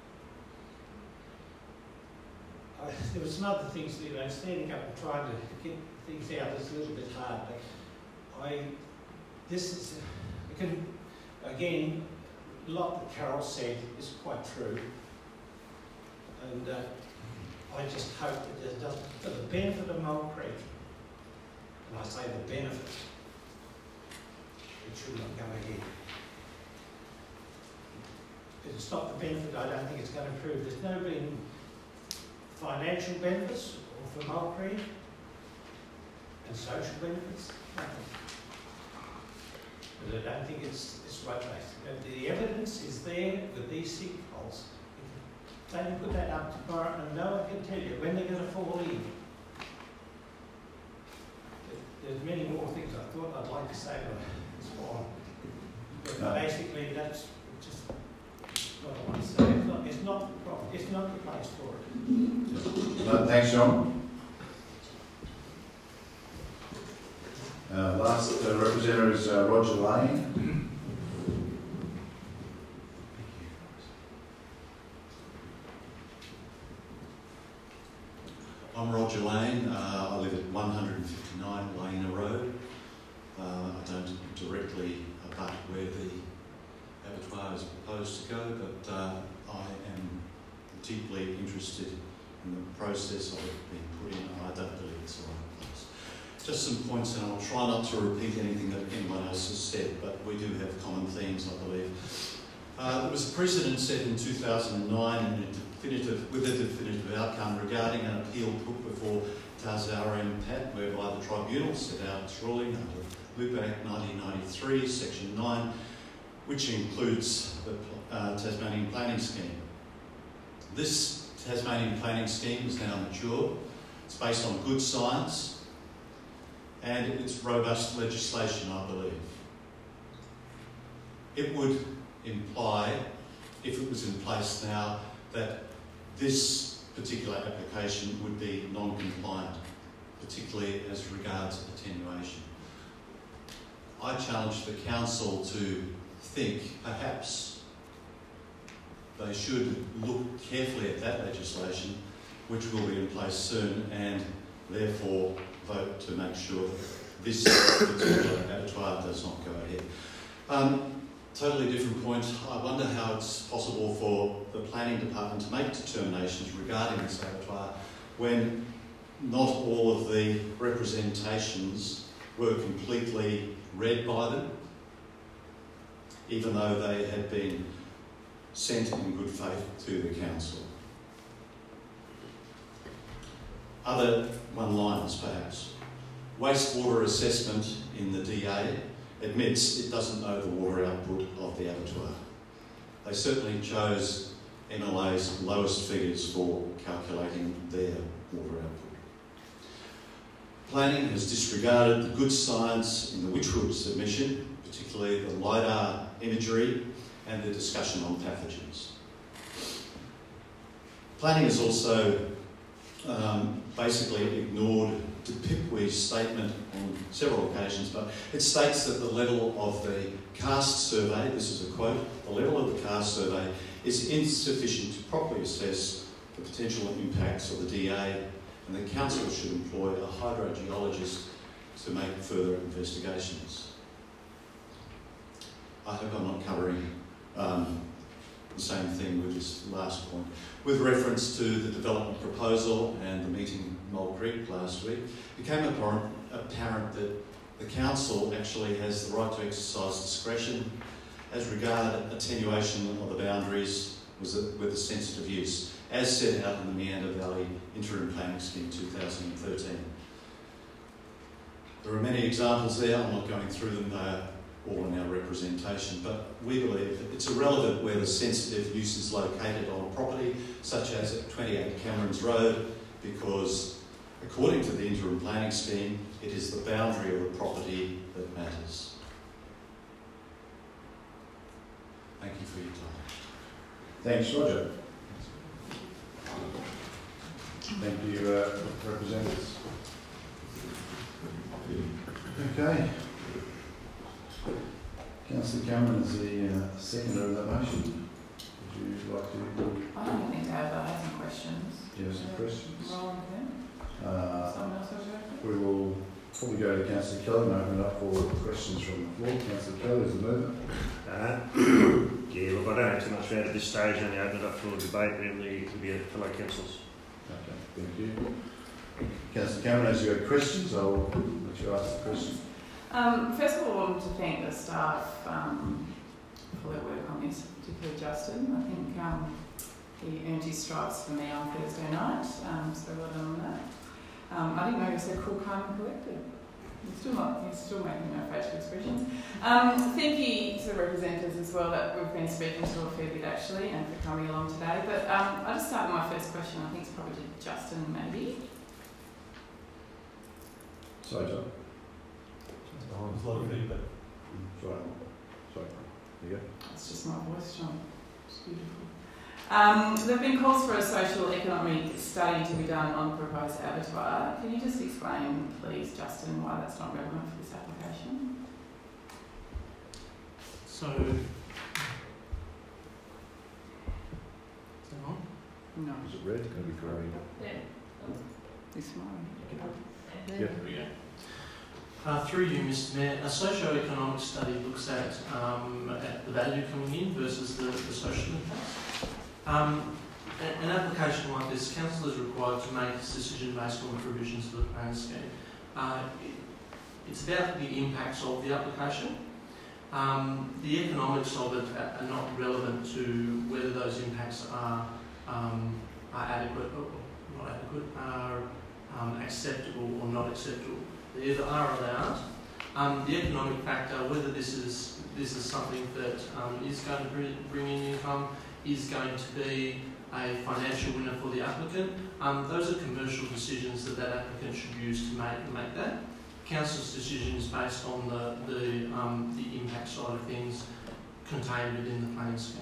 I, there were some other things, you know, standing up and trying to get things out is a little bit hard, but I, this is, I can, again, a lot that Carol said is quite true. And uh, I just hope that it doesn't, for the benefit of Mole Creek, and I say the benefit, it should not go ahead. If it's not the benefit, I don't think it's going to improve. There's no been financial benefits or for Mole Creek, and social benefits, nothing. But I don't think it's, it's right place. The evidence is there with these sinkholes. They can put that up tomorrow and no one can tell you when they're going to fall in. There's many more things I thought I'd like to say, but it's gone. But no. Basically, that's just what I want to say. It's not, it's not the problem. It's not the place for it. No, thanks, John. Uh, last uh, representative is uh, Roger Lane. I'm Roger Lane. Uh, I live at one fifty-nine Lane Road. Uh, I don't directly abut where the abattoir is proposed to go, but uh, I am deeply interested in the process of it being put in. I don't believe it's the right place. Just some points, and I'll try not to repeat anything that anyone else has said, but we do have common themes, I believe. Uh, there was a precedent set in two thousand nine and a definitive, with a definitive outcome regarding an appeal put before Tazara M P A T, whereby the tribunal set out its ruling under Loop Act nineteen ninety-three, Section nine, which includes the uh, Tasmanian Planning Scheme. This Tasmanian Planning Scheme is now mature. It's based on good science and it's robust legislation, I believe. It would imply, if it was in place now, that this particular application would be non-compliant, particularly as regards attenuation. I challenge the council to think perhaps they should look carefully at that legislation, which will be in place soon, and therefore vote to make sure that this particular abattoir does not go ahead. Um, Totally different point. I wonder how it's possible for the planning department to make determinations regarding this abattoir when not all of the representations were completely read by them, even though they had been sent in good faith to the council. Other one-liners, perhaps. Wastewater assessment in the D A admits it doesn't know the water output of the abattoir. They certainly chose M L A's lowest figures for calculating their water output. Planning has disregarded the good science in the Wychwood submission, particularly the LiDAR imagery and the discussion on pathogens. Planning has also um, basically ignored De Pipwe's statement on several occasions, but it states that the level of the cast survey, this is a quote, the level of the cast survey is insufficient to properly assess the potential impacts of the D A, and the council should employ a hydrogeologist to make further investigations. I hope I'm not covering um, the same thing with this last point. With reference to the development proposal and the meeting in Mole Creek last week, it became apparent, apparent that the council actually has the right to exercise discretion as regard attenuation of the boundaries with a sensitive use, as set out in the Meander Valley Interim Planning Scheme two thousand thirteen. There are many examples there, I'm not going through them, they are all in our representation, but we believe it's irrelevant where the sensitive use is located on a property, such as at twenty-eight Camerons Road, because according to the Interim Planning Scheme, it is the boundary of the property that matters. Thank you for your time. Thanks, Roger. Thank you, uh, representatives. Okay. Councillor Cameron is the uh, seconder of that motion. Would you like to? I don't think I have, I have some questions. Do you have some questions? Wrong with them? Uh, Someone else has a we will probably go to Councillor Kelly and open it up for questions from the floor. Councillor Kelly is the mover. Uh, yeah, look, I don't have too much to add at this stage, only open it up for debate and the, the fellow councillors. Okay, thank you. Councillor Cameron, as you have questions, I'll let you ask the question. Um, first of all, I want to thank the staff um, for their work on this, particularly Justin. I think um, he earned his stripes for me on Thursday night, um, so well done on that. Um, I didn't know he was so cool, calm and collected. He's still not, he's still making no facial expressions. Um, thank you to the representatives as well that we've been speaking to a fair bit actually and for coming along today. But um, I'll just start with my first question. I think it's probably to Justin maybe. Sorry, John. There's a lot of feedback. Sorry. Sorry. There you go. It's just my voice, John. It's beautiful. Um, there have been calls for a social economic study to be done on the proposed abattoir. Can you just explain, please, Justin, why that's not relevant for this application? So, is that on? No. Is it red? It's going to be grey. Yeah. He's smiling. Yep. There we go. Uh, through you, Mister Mayor, a socio-economic study looks at, um, at the value coming in versus the, the social impact. Um, a- an application like this, council is required to make its decision based on the provisions of the plan scheme. Uh, it, it's about the impacts of the application. Um, the economics of it are, are not relevant to whether those impacts are, um, are adequate or not adequate, are um, acceptable or not acceptable. They either are or they aren't. Um, the economic factor, whether this is this is something that um, is going to bring, bring in income, is going to be a financial winner for the applicant, um, those are commercial decisions that that applicant should use to make make that. Council's decision is based on the the, um, the impact side of things contained within the planning scheme.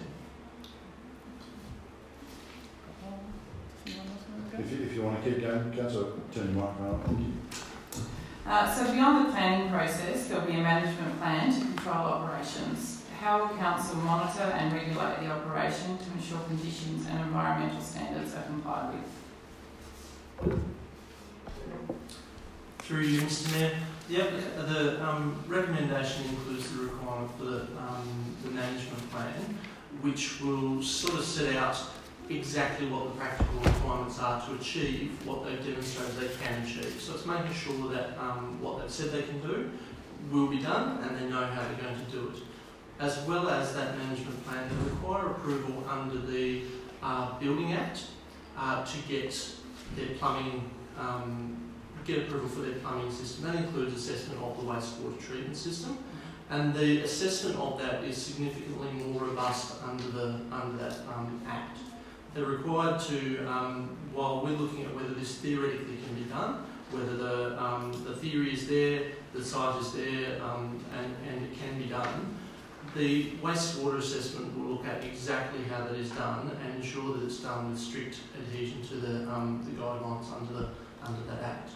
If you, if you want to keep going, Councillor, turn your microphone on. Thank you. Uh, so beyond the planning process, there will be a management plan to control operations. How will council monitor and regulate the operation to ensure conditions and environmental standards are complied with? Through you, Mister Mayor, the, applica- the um, recommendation includes the requirement for the, um, the management plan, which will sort of set out exactly what the practical requirements are to achieve what they've demonstrated they can achieve. So it's making sure that um, what they've said they can do will be done and they know how they're going to do it. As well as that management plan, they require approval under the uh, Building Act uh, to get their plumbing, um, get approval for their plumbing system. That includes assessment of the wastewater treatment system. And the assessment of that is significantly more robust under the under that um, Act. They're required to, um, while we're looking at whether this theoretically can be done, whether the um, the theory is there, the site is there, um, and, and it can be done, the wastewater assessment will look at exactly how that is done and ensure that it's done with strict adhesion to the um, the guidelines under the under that Act.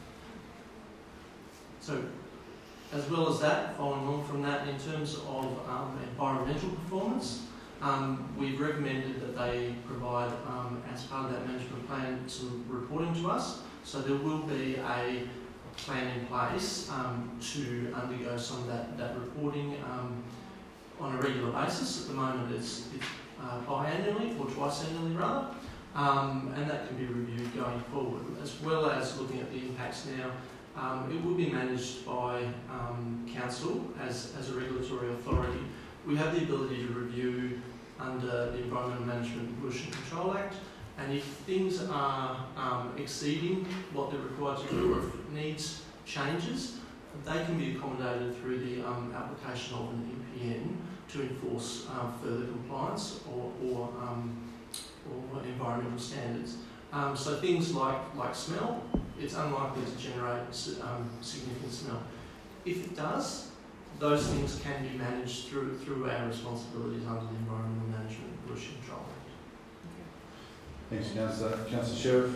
So, as well as that, following on from that, in terms of um, environmental performance, um, we've recommended that they provide, um, as part of that management plan, some reporting to us. So there will be a plan in place um, to undergo some of that, that reporting um, on a regular basis. At the moment it's, it's uh, biannually, or twice annually rather, um, and that can be reviewed going forward, as well as looking at the impacts now. Um, it will be managed by um, Council as, as a regulatory authority. We have the ability to review under the Environmental Management and Pollution Control Act, and if things are um, exceeding what they're required to do, or if it needs changes, they can be accommodated through the um, application of an E P N to enforce uh, further compliance or, or, um, or environmental standards. Um, so things like, like smell, it's unlikely to generate um, significant smell. If it does, those things can be managed through through our responsibilities under the Environmental Management and Pollution Control Act. Thanks, Councillor. Councillor Sheriff.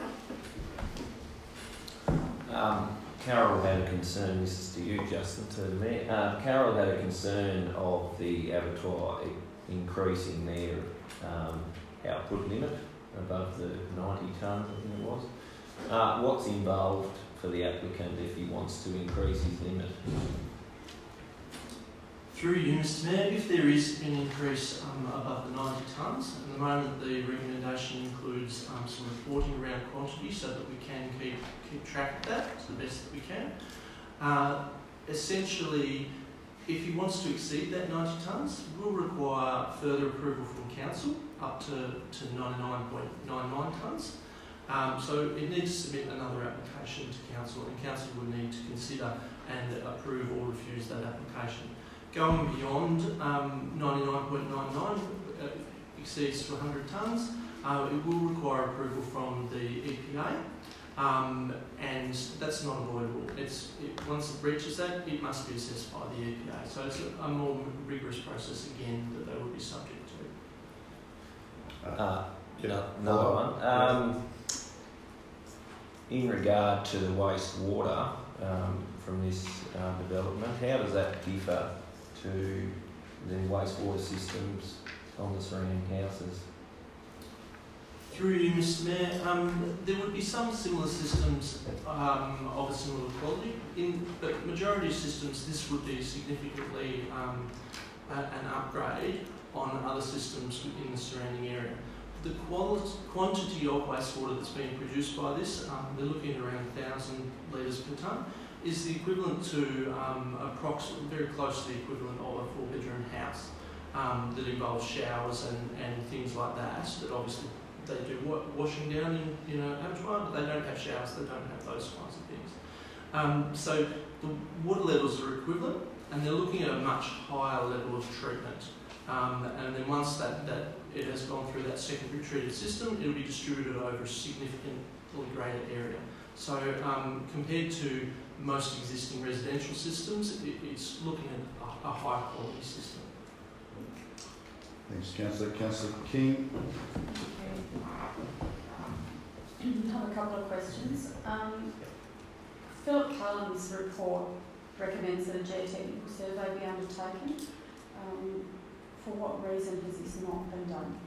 Um, Carol had a concern, this is to you, Justin, to me. Uh, Carol had a concern of the abattoir increasing their um, output limit above the ninety tonnes, I think it was. Uh, what's involved for the applicant if he wants to increase his limit? Through you, Mister Mayor, if there is an increase um, above the ninety tonnes, at the moment the recommendation includes um, some reporting around quantity so that we can keep, keep track of that to the best that we can. Uh, essentially, if he wants to exceed that ninety tonnes, we'll require further approval from Council up to, to ninety-nine point nine nine tonnes. Um, so it needs to submit another application to Council, and Council would need to consider and approve or refuse that application. Going beyond um, ninety-nine point nine nine, uh, exceeds to one hundred tonnes, uh, it will require approval from the E P A, um, and that's not avoidable. It's, it, once it breaches that, it must be assessed by the E P A. So it's a, a more rigorous process again that they will be subject to. Uh, no, another one. Um, in regard to the wastewater um, from this uh, development, how does that differ to the wastewater systems on the surrounding houses? Through you, Mister Mayor, um, there would be some similar systems um, of a similar quality, in, but majority of systems this would be significantly um, a, an upgrade on other systems in the surrounding area. The quality, quantity of wastewater that's being produced by this, um, they're looking at around one thousand litres per tonne, is the equivalent to um, approximately, very close to the equivalent of a four-bedroom house um, that involves showers and, and things like that. That obviously they do wa washing down in you know abattoir, but they don't have showers. They don't have those kinds of things. Um, so the water levels are equivalent, and they're looking at a much higher level of treatment. Um, and then once that, that it has gone through that secondary treated system, it'll be distributed over a significantly greater area. So um, compared to most existing residential systems, it, it's looking at a, a high quality system. Thanks, Councillor. Councillor King. I have a couple of questions. Um, Philip Cullen's report recommends that a geotechnical survey be undertaken. Um, for what reason has this not been done?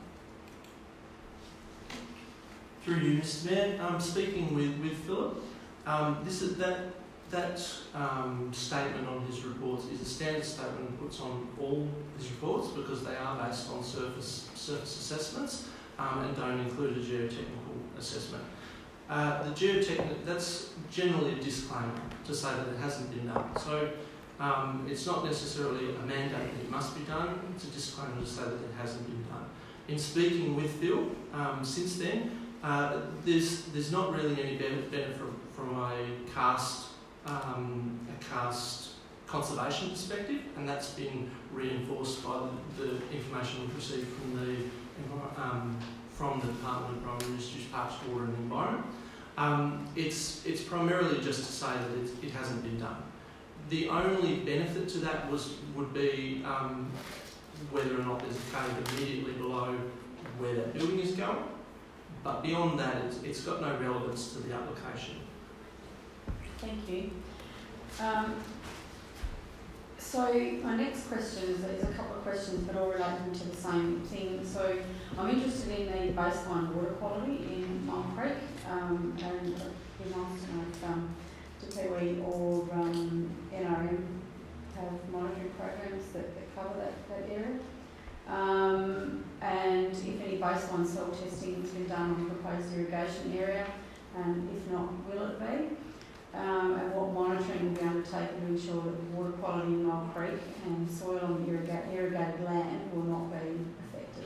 Through you, Mister Mayor, um, speaking with, with Philip, um, this is that that um, statement on his reports is a standard statement that puts on all his reports because they are based on surface surface assessments um, and don't include a geotechnical assessment. Uh, the geotechnical, that's generally a disclaimer to say that it hasn't been done. So um, it's not necessarily a mandate that it must be done, it's a disclaimer to say that it hasn't been done. In speaking with Phil, um, since then, uh, there's there's not really any benefit from, from a cast um, a cast conservation perspective, and that's been reinforced by the, the information we've received from the um, from the Department of Environment, Industries, Parks, Water and Environment. Um, it's it's primarily just to say that it, it hasn't been done. The only benefit to that was would be um, whether or not there's a cave immediately below where that building is going. But beyond that, it's, it's got no relevance to the application. Thank you. Um, so my next question is, is a couple of questions, but all relating to the same thing. So I'm interested in the baseline water quality in Mole Creek, um, and it wants to know if um, Te Pewe or um, N R M have monitoring programs that, that cover that, that area. Um, and if any baseline soil testing has been done on the proposed irrigation area, and if not, will it be? Um, and what monitoring will be undertaken to ensure that the water quality in Mole Creek and soil on the irriga- irrigated land will not be affected?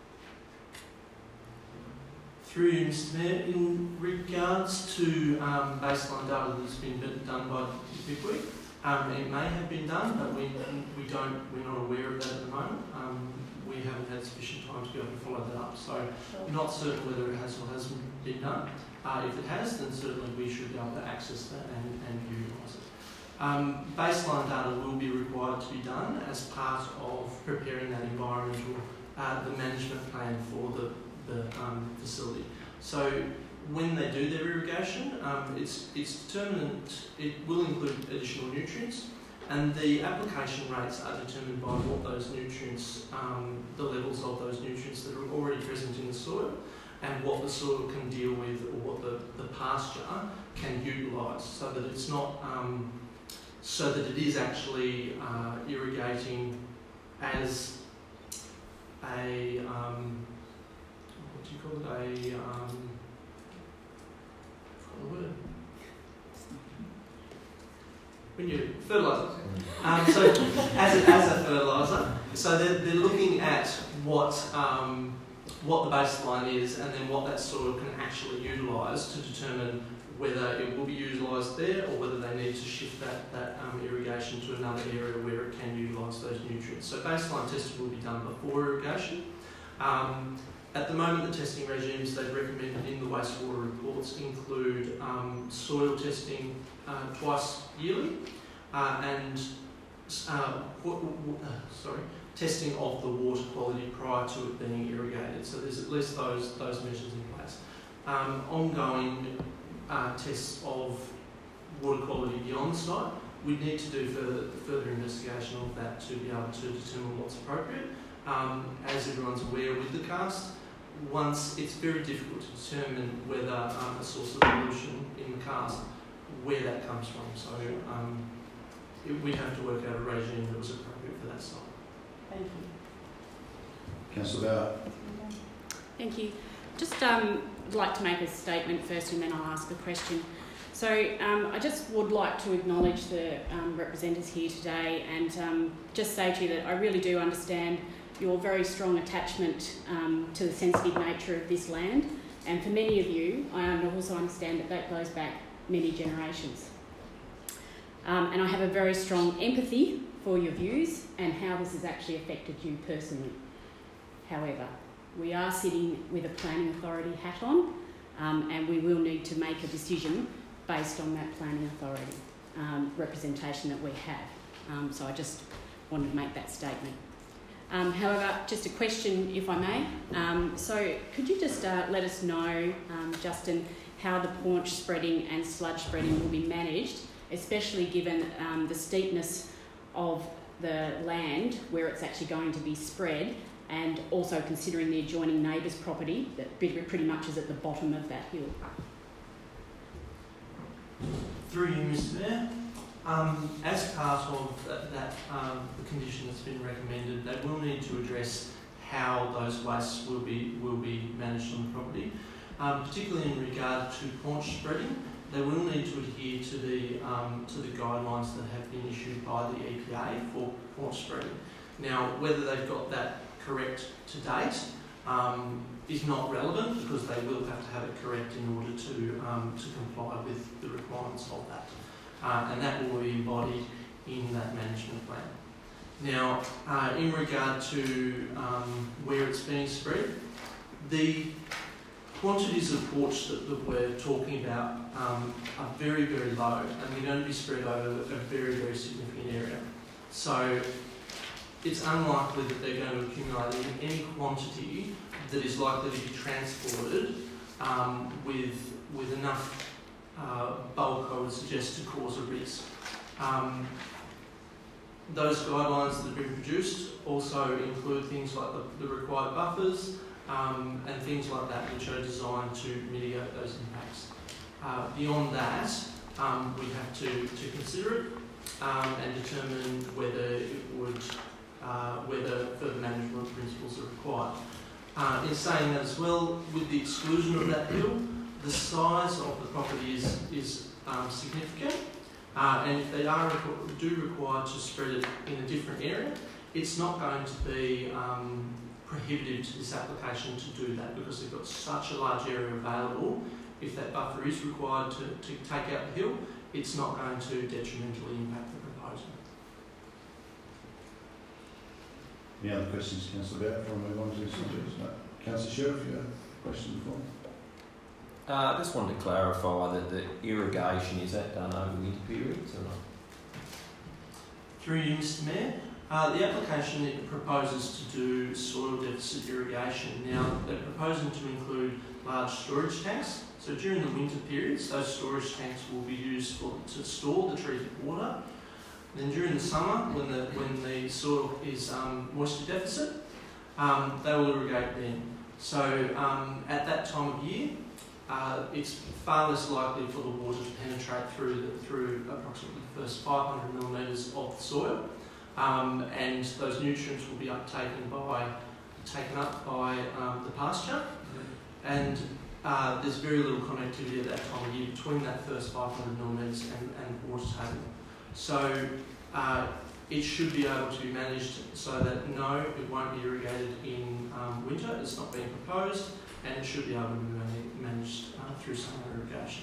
Through you, Mister Mayor, in regards to um, baseline data that's been done by Te Pewe, um, it may have been done, but we we don't we're not aware of that at the moment. Um, we haven't had sufficient time to be able to follow that up, so Sure. not certain whether it has or hasn't been done. Uh, if it has, then certainly we should be able to access that and, and utilise it. Um, baseline data will be required to be done as part of preparing that environmental, uh, the management plan for the, the um, facility. So when they do their irrigation, um, it's, it's determined, it will include additional nutrients, and the application rates are determined by what those nutrients, um, the levels of those nutrients that are already present in the soil, and what the soil can deal with, or what the, the pasture can utilise, so that it's not, um, so that it is actually uh, irrigating as a, um, what do you call it, a, um, I forgot the word. When you fertiliser. Um, so as a, as a fertiliser, so they're, they're looking at what um, what the baseline is, and then what that soil can actually utilise to determine whether it will be utilised there, or whether they need to shift that, that um, irrigation to another area where it can utilise those nutrients. So baseline testing will be done before irrigation. Um, at the moment, the testing regimes they've recommended in the wastewater reports include um, soil testing uh, twice yearly, uh, and uh, w- w- uh, sorry. testing of the water quality prior to it being irrigated. So there's at least those those measures in place. Um, ongoing uh, tests of water quality beyond site. We need to do further further investigation of that to be able to determine what's appropriate. Um, as everyone's aware with the cast, once it's very difficult to determine whether um, a source of pollution in the cast, where that comes from. So um, it, we'd have to work out a regime that was appropriate for that site. Thank you. Councillor Bauer. Thank you. Just um, like to make a statement first, and then I'll ask a question. So um, I just would like to acknowledge the um, representatives here today, and um, just say to you that I really do understand your very strong attachment um, to the sensitive nature of this land, and for many of you, I also understand that that goes back many generations. Um, and I have a very strong empathy for your views and how this has actually affected you personally. However, we are sitting with a planning authority hat on, um, and we will need to make a decision based on that planning authority um, representation that we have. Um, so I just wanted to make that statement. Um, however, just a question, if I may. Um, so could you just uh, let us know, um, Justin, how the paunch spreading and sludge spreading will be managed, especially given um, the steepness of the land where it's actually going to be spread, and also considering the adjoining neighbour's property that pretty much is at the bottom of that hill? Through you, Mister Mayor, um, as part of that, that um, the condition that's been recommended, they will need to address how those wastes will be will be managed on the property, um, particularly in regard to paunch spreading. They will need to adhere to the um, to the guidelines that have been issued by the E P A for paunch spreading. Now, whether they've got that correct to date um, is not relevant, because they will have to have it correct in order to um, to comply with the requirements of that, uh, and that will be embodied in that management plan. Now, uh, in regard to um, where it's being spread, the quantities of porch that, that we're talking about um, are very, very low, and they're going to be spread over a very, very significant area. So it's unlikely that they're going to accumulate in any quantity that is likely to be transported um, with, with enough uh, bulk, I would suggest, to cause a risk. Um, those guidelines that have been produced also include things like the, the required buffers um, and things like that, which are designed to mitigate those impacts. Uh, beyond that, um, we have to, to consider it um, and determine whether it would Uh, whether further management principles are required. Uh, in saying that as well, with the exclusion of that hill, the size of the property is, is um, significant, uh, and if they are do require to spread it in a different area, it's not going to be um, prohibitive to this application to do that, because they've got such a large area available. If that buffer is required to, to take out the hill, it's not going to detrimentally impact the proposal. Any other questions, Councillor Bowyer, before we move on to this one? No. Councillor Sheriff, you have a question before? Uh, I just wanted to clarify that the irrigation, is that done over winter periods or not? Through you, Mister Mayor, uh, the application it proposes to do soil deficit irrigation. Now, they're proposing to include large storage tanks. So during the winter periods, those storage tanks will be used for, to store the treated water. Then during the summer, when the when the soil is um, moisture deficit, um, they will irrigate then. So um, at that time of year, uh, it's far less likely for the water to penetrate through the, through approximately the first five hundred millimetres of the soil, um, and those nutrients will be uptaken by taken up by um, the pasture, and uh, there's very little connectivity at that time of year between that first five hundred millimetres and, and water table. So uh, it should be able to be managed so that no, it won't be irrigated in um, winter. It's not being proposed, and it should be able to be managed uh, through summer irrigation.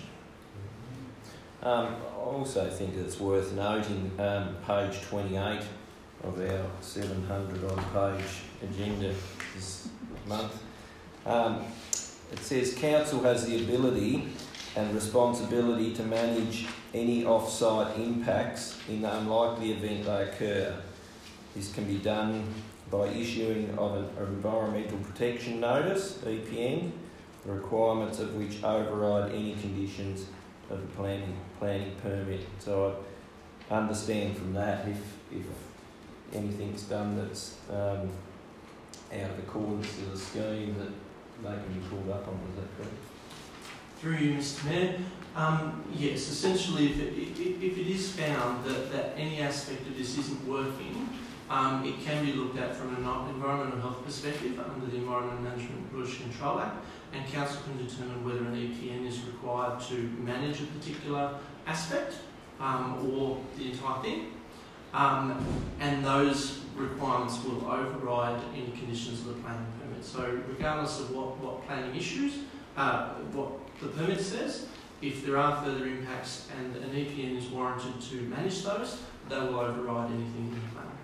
Um, I also think it's worth noting um, page twenty-eight of our seven hundred on page agenda this month. Um, it says council has the ability and responsibility to manage any off-site impacts in the unlikely event they occur. This can be done by issuing of an environmental protection notice, E P N, the requirements of which override any conditions of the planning planning permit. So I understand from that if if anything's done that's um, out of accordance with the scheme, that they can be called up on. Is that correct? Through you, Mister Mayor, um, yes, essentially if it, if it is found that, that any aspect of this isn't working, um, it can be looked at from an environmental health perspective under the Environment Management and Pollution Control Act, and council can determine whether an E P N is required to manage a particular aspect um, or the entire thing, um, and those requirements will override any conditions of the planning permit. So regardless of what, what planning issues, uh, what the permit says, if there are further impacts and an E P N is warranted to manage those, they will override anything in the planning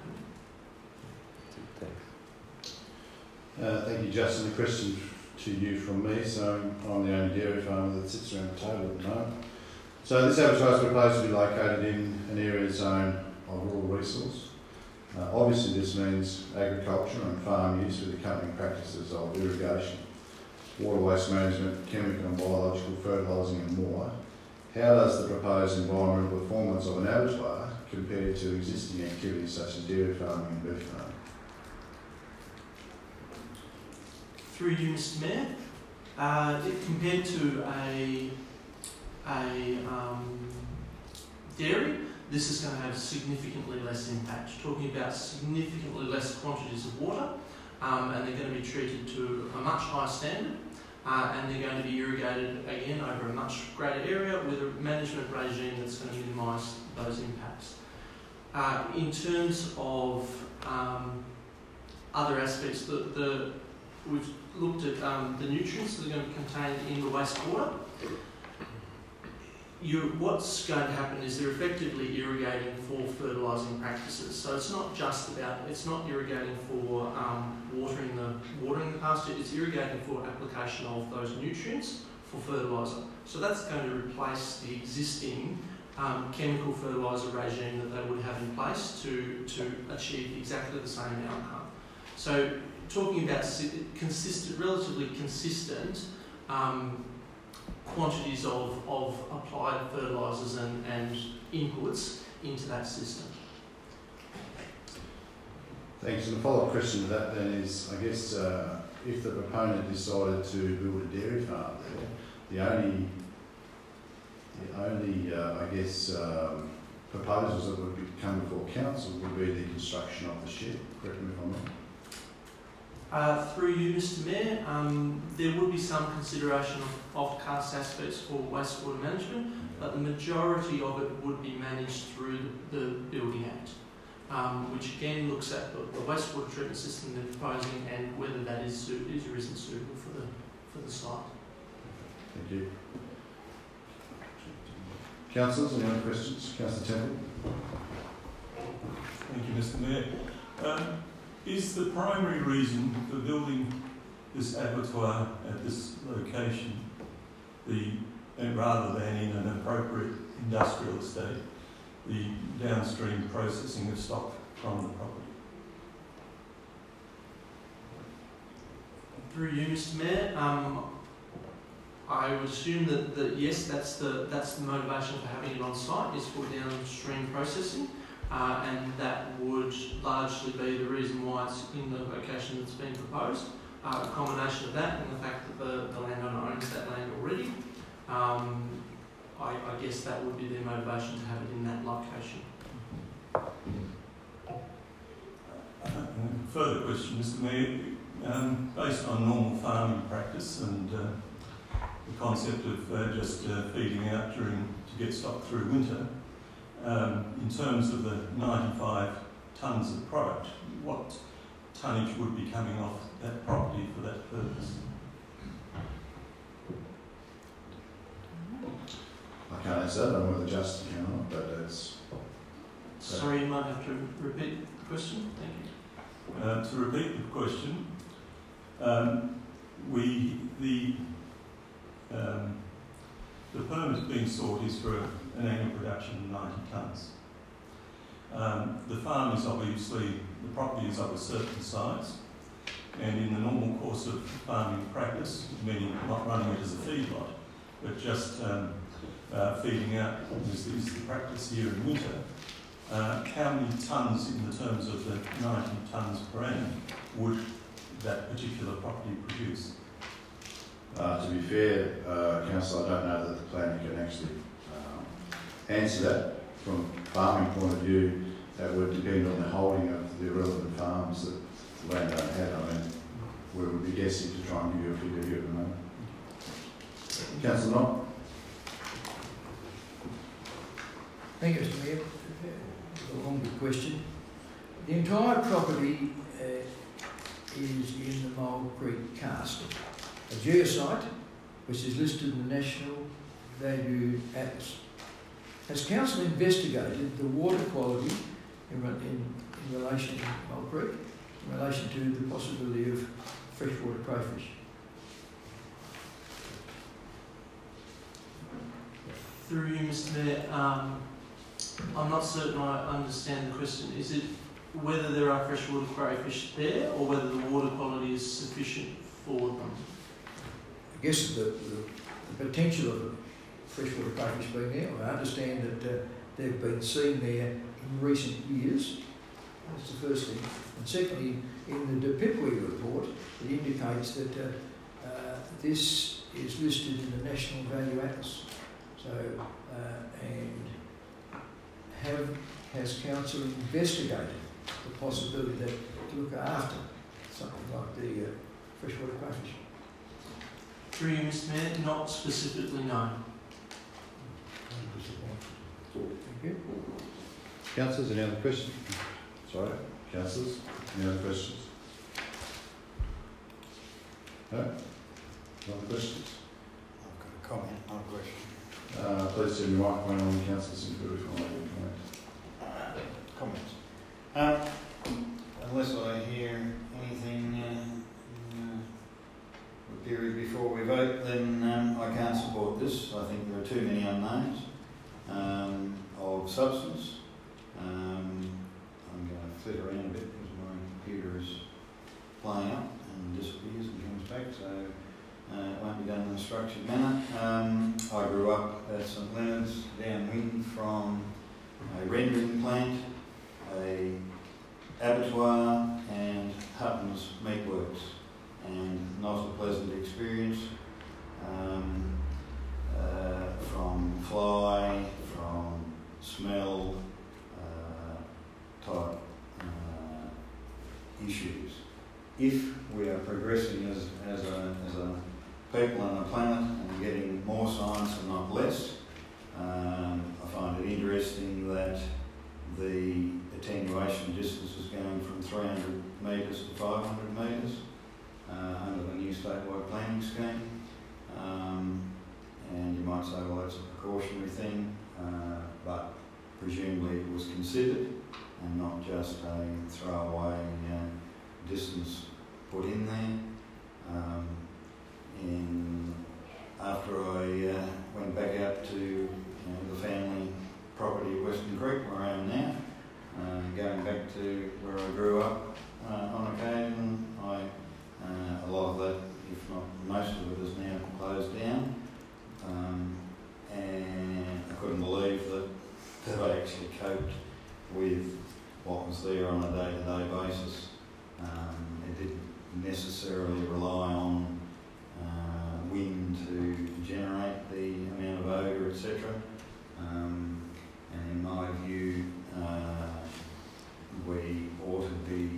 permit. Uh, thank you, Justin. A question to you from me. So I'm the only dairy farmer that sits around the table at the moment. So this advertisement is proposed to be located in an area zone of rural resource. Uh, obviously this means agriculture and farm use with accompanying practices of irrigation, water waste management, chemical and biological fertilising and more. How does the proposed environmental performance of an abattoir compare to existing activities such as dairy farming and beef farming? Through you, Mister Mayor, uh, it, compared to a, a um, dairy, this is going to have significantly less impact. Talking about significantly less quantities of water, um, and they're going to be treated to a much higher standard, uh, and they're going to be irrigated again over a much greater area with a management regime that's going to minimise those impacts. Uh, in terms of um, other aspects, the, the, we've looked at um, the nutrients that are going to be contained in the wastewater. you, what's going to happen is they're effectively irrigating for fertilising practices. So it's not just about, it's not irrigating for um, watering the watering the pasture, it's irrigating for application of those nutrients for fertiliser. So that's going to replace the existing um, chemical fertiliser regime that they would have in place to, to achieve exactly the same outcome. So talking about consistent, relatively consistent um, quantities of, of applied fertilisers and, and inputs into that system. Thanks. And a follow-up question to that then is, I guess, uh, if the proponent decided to build a dairy farm there, the only, the only, uh, I guess, um, proposals that would be come before council would be the construction of the shed. Correct me if I'm wrong. Uh, through you, Mister Mayor, um, there would be some consideration of off-cast aspects for wastewater management, but the majority of it would be managed through the, the Building Act, um, which again looks at the, the wastewater treatment system they're proposing and whether that is, su- is or isn't suitable for the, for the site. Thank you. Councillors, any other questions? Councillor Temple. Thank you, Mister Mayor. Um, Is the primary reason for building this abattoir at this location, the and rather than in an appropriate industrial estate, the downstream processing of stock from the property? Through you, Mister Mayor, um, I would assume that, that yes, that's the that's the motivation for having it on site is for downstream processing. Uh, and that would largely be the reason why it's in the location that's been proposed. Uh, a combination of that and the fact that the, the landowner owns that land already, um, I, I guess that would be their motivation to have it in that location. Uh, further question, Mister Mayor. Um, based on normal farming practice and uh, the concept of uh, just uh, feeding out during to get stock through winter, Um, in terms of the ninety-five tonnes of product, what tonnage would be coming off that property for that purpose? I can't answer that. I don't know whether Justin can or not, but that's... So. Sorry, you might have to repeat the question. Thank you. Uh, to repeat the question, um, we the um, the permit being sought is for a, an annual production of ninety tonnes. Um, the farm is obviously, the property is of a certain size, and in the normal course of farming practice, meaning not running it as a feedlot, but just um, uh, feeding out is, is the practice here in winter. Uh, how many tonnes in the terms of the ninety tonnes per annum would that particular property produce? Uh, to be fair, uh, Councillor, I don't know that the planner can actually um, answer that. From a farming point of view, that would depend on the holding of the relevant farms that the landowner had. I mean, we would be guessing to try and give you a figure here at the moment. Councillor Knott. Thank you, Mister Mayor. A longer question. The entire property uh, is in the Mole Creek Karst, a geosite which is listed in the National Value Atlas. Has Council investigated the water quality in, in, in relation to Mole Creek, in relation to the possibility of freshwater crayfish? Through you, Mister Mayor, um, I'm not certain I understand the question. Is it whether there are freshwater crayfish there or whether the water quality is sufficient for them? I guess the, the, the potential of freshwater crayfish being there, I understand that uh, they've been seen there in recent years. That's the first thing. And secondly, in the De Pipwe report, it indicates that uh, uh, this is listed in the National Value Atlas. So, uh, and have has Council investigated the possibility that to look after something like the uh, freshwater crayfish? Through you, Mister Mayor, not specifically, no. Thank you. Councillors, any other questions? Sorry, councillors, any other questions? No? No other questions? I've got a comment, not a question. Uh, please just turn your microphone on, Councillor Sinclair, if you want to comment. Comments. Um, unless I hear anything uh, in uh, the period before we vote, then um, I can't support this. I think there are too many unknowns um, of substance. Um, I'm going to flit around a bit because my computer is playing up and disappears and comes back, so uh, it won't be done in a structured manner. Um, I grew up at St Leonard's downwind from a rendering plant, a abattoir and Hutton's Meatworks, and not a pleasant experience um, uh, from fly, from smell uh, type uh, issues. If we are progressing as, as, a, as a people on the planet and getting more science and not less, um, I find it interesting that the attenuation distance is going from three hundred metres to five hundred metres uh, under the new statewide planning scheme. Um, and you might say, well, that's a precautionary thing, uh, but presumably it was considered and not just a throwaway uh, distance put in there. Um, in, after I uh, went back out to you know, the family property of Western Creek, where I am now, uh, going back to where I grew up uh, on occasion, I, uh, a lot of that, if not most of it, is now closed down. Um, and I couldn't believe that, that I actually coped with what was there on a day-to-day basis. Um, it didn't necessarily rely on uh, wind to generate the amount of odour, et cetera. Um, and in my view, uh, we ought to be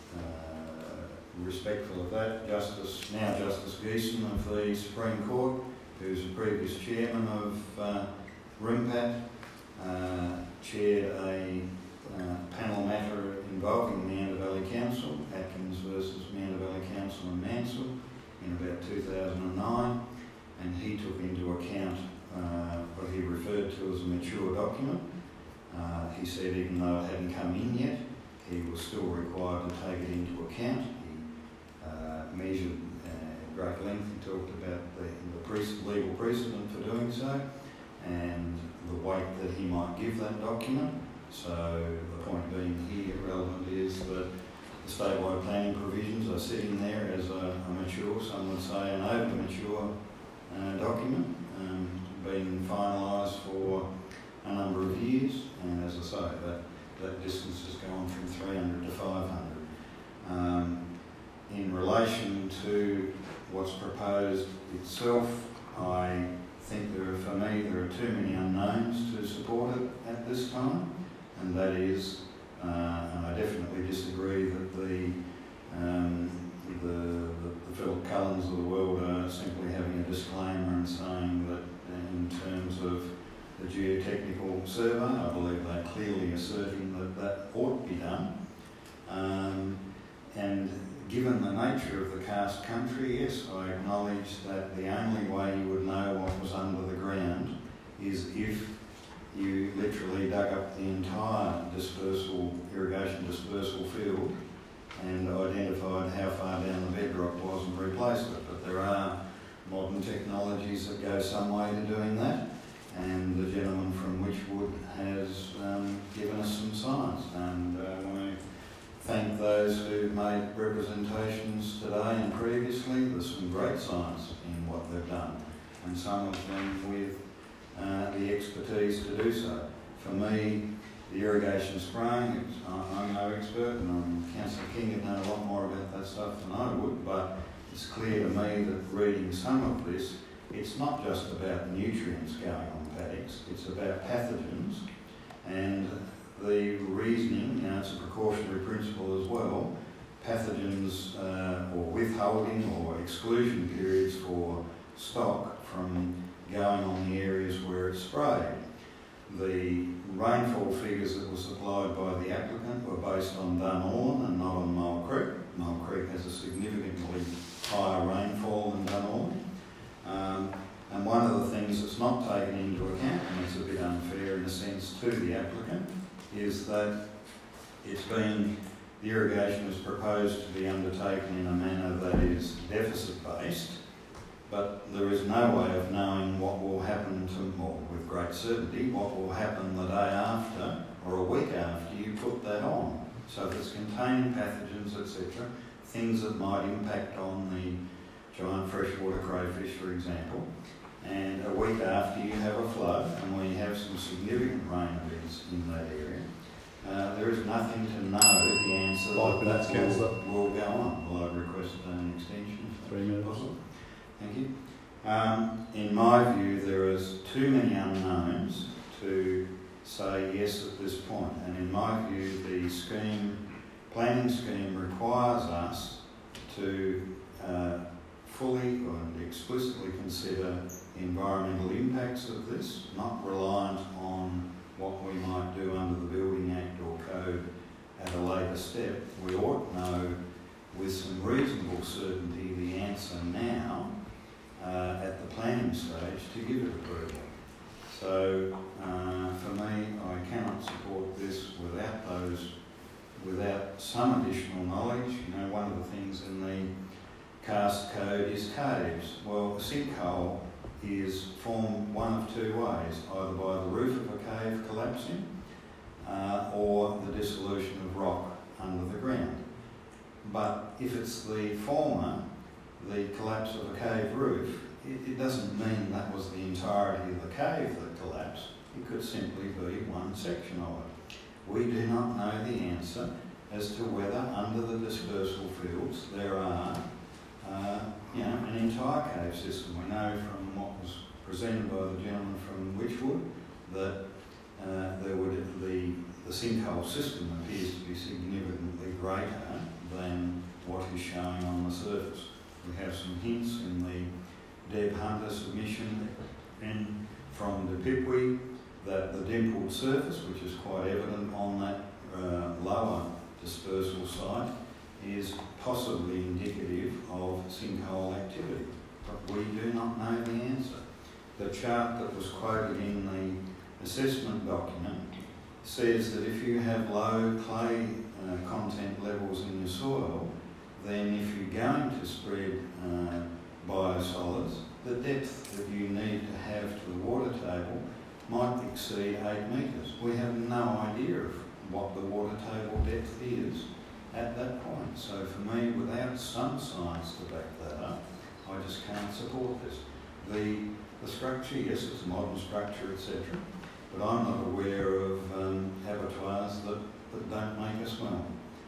uh, respectful of that. Justice, now Justice Geeson of the Supreme Court, who's a previous chairman of uh, RIMPAT, uh, chaired a uh, panel matter involving Meander Valley Council, Atkins versus Meander Valley Council and Mansell, in about two thousand nine, and he took into account uh, what he referred to as a mature document. Uh, he said even though it hadn't come in yet, he was still required to take it into account. He uh, measured uh, at great length, he talked about the, the pre- legal precedent for doing so, and the weight that he might give that document. So the point being here relevant is that the statewide planning provisions are sitting there as a, a mature, some would say an over-mature uh, document, um, been finalised for a number of years, and as I say, that, that distance has gone from three hundred to five hundred. Um, in relation to what's proposed itself, I think there are, for me, there are too many unknowns to support it at this time, and that is, uh, and I definitely disagree that the, um, the, the, the Philip Cullens of the world are simply having a disclaimer and saying that in terms of the geotechnical survey, I believe they're clearly asserting that that ought to be done. Um, and given the nature of the karst country, yes, I acknowledge that the only way you would know what was under the ground is if you literally dug up the entire dispersal, irrigation dispersal field and identified how far down the bedrock was and replaced it. But there are modern technologies that go some way to doing that, and the gentleman from Wychwood has um, given us some science, and uh, I want to thank those who've made representations today and previously. There's some great science in what they've done, and some of them with uh, the expertise to do so. For me, the irrigation spraying, it's, I'm no expert, and um, Councillor King would know a lot more about that stuff than I would, but it's clear to me that reading some of this, it's not just about nutrients going on paddocks, it's about pathogens, and the reasoning, you know, it's a precautionary principle as well, pathogens uh, or withholding or exclusion periods for stock from going on the areas where it's sprayed. The rainfall figures that were supplied by the applicant were based on Dunorn and not on Mole Creek. Mole Creek has a significantly higher rainfall than Dunorn. Um, and one of the things that's not taken into account, and it's to the applicant is that it's been, the irrigation is proposed to be undertaken in a manner that is deficit-based, but there is no way of knowing what will happen to, or with great certainty, what will happen the day after or a week after you put that on. So if it's containing pathogens, et cetera, things that might impact on the giant freshwater crayfish, for example, and a week after you have a flood and we have some significant rain events in that area, uh, there is nothing to know the answer Five minutes, that Councillor. will, will go on. Well, I've requested an extension. Three minutes. Possible. Thank you. Um, in my view, there is too many unknowns to say yes at this point, and in my view, the scheme, planning scheme requires us to uh, fully and explicitly consider environmental impacts of this, not reliant on what we might do under the Building Act or Code at a later step. We ought to know with some reasonable certainty the answer now uh, at the planning stage to give it approval. So uh, for me, I cannot support this without those, without some additional knowledge. You know, one of the things in the cast code is caves. Well, a sinkhole is formed one of two ways, either by the roof of a cave collapsing uh, or the dissolution of rock under the ground. But if it's the former, the collapse of a cave roof, it, it doesn't mean that was the entirety of the cave that collapsed. It could simply be one section of it. We do not know the answer as to whether under the dispersal fields there are uh, you know, an entire cave system. We know from what was presented by the gentleman from Wychwood that uh, there would the, the sinkhole system appears to be significantly greater than what is showing on the surface. We have some hints in the Deb Hunter submission and from the Pipwi that the dimpled surface, which is quite evident on that uh, lower dispersal site, is possibly indicative of sinkhole activity. But we do not know the answer. The chart that was quoted in the assessment document says that if you have low clay uh, content levels in your soil, then if you're going to spread uh, biosolids, the depth that you need to have to the water table might exceed eight metres. We have no idea of what the water table depth is at that point. So for me, without some science to back that up, I just can't support this. The, the structure, yes, it's a modern structure, et cetera, but I'm not aware of um, abattoirs that, that don't make us well,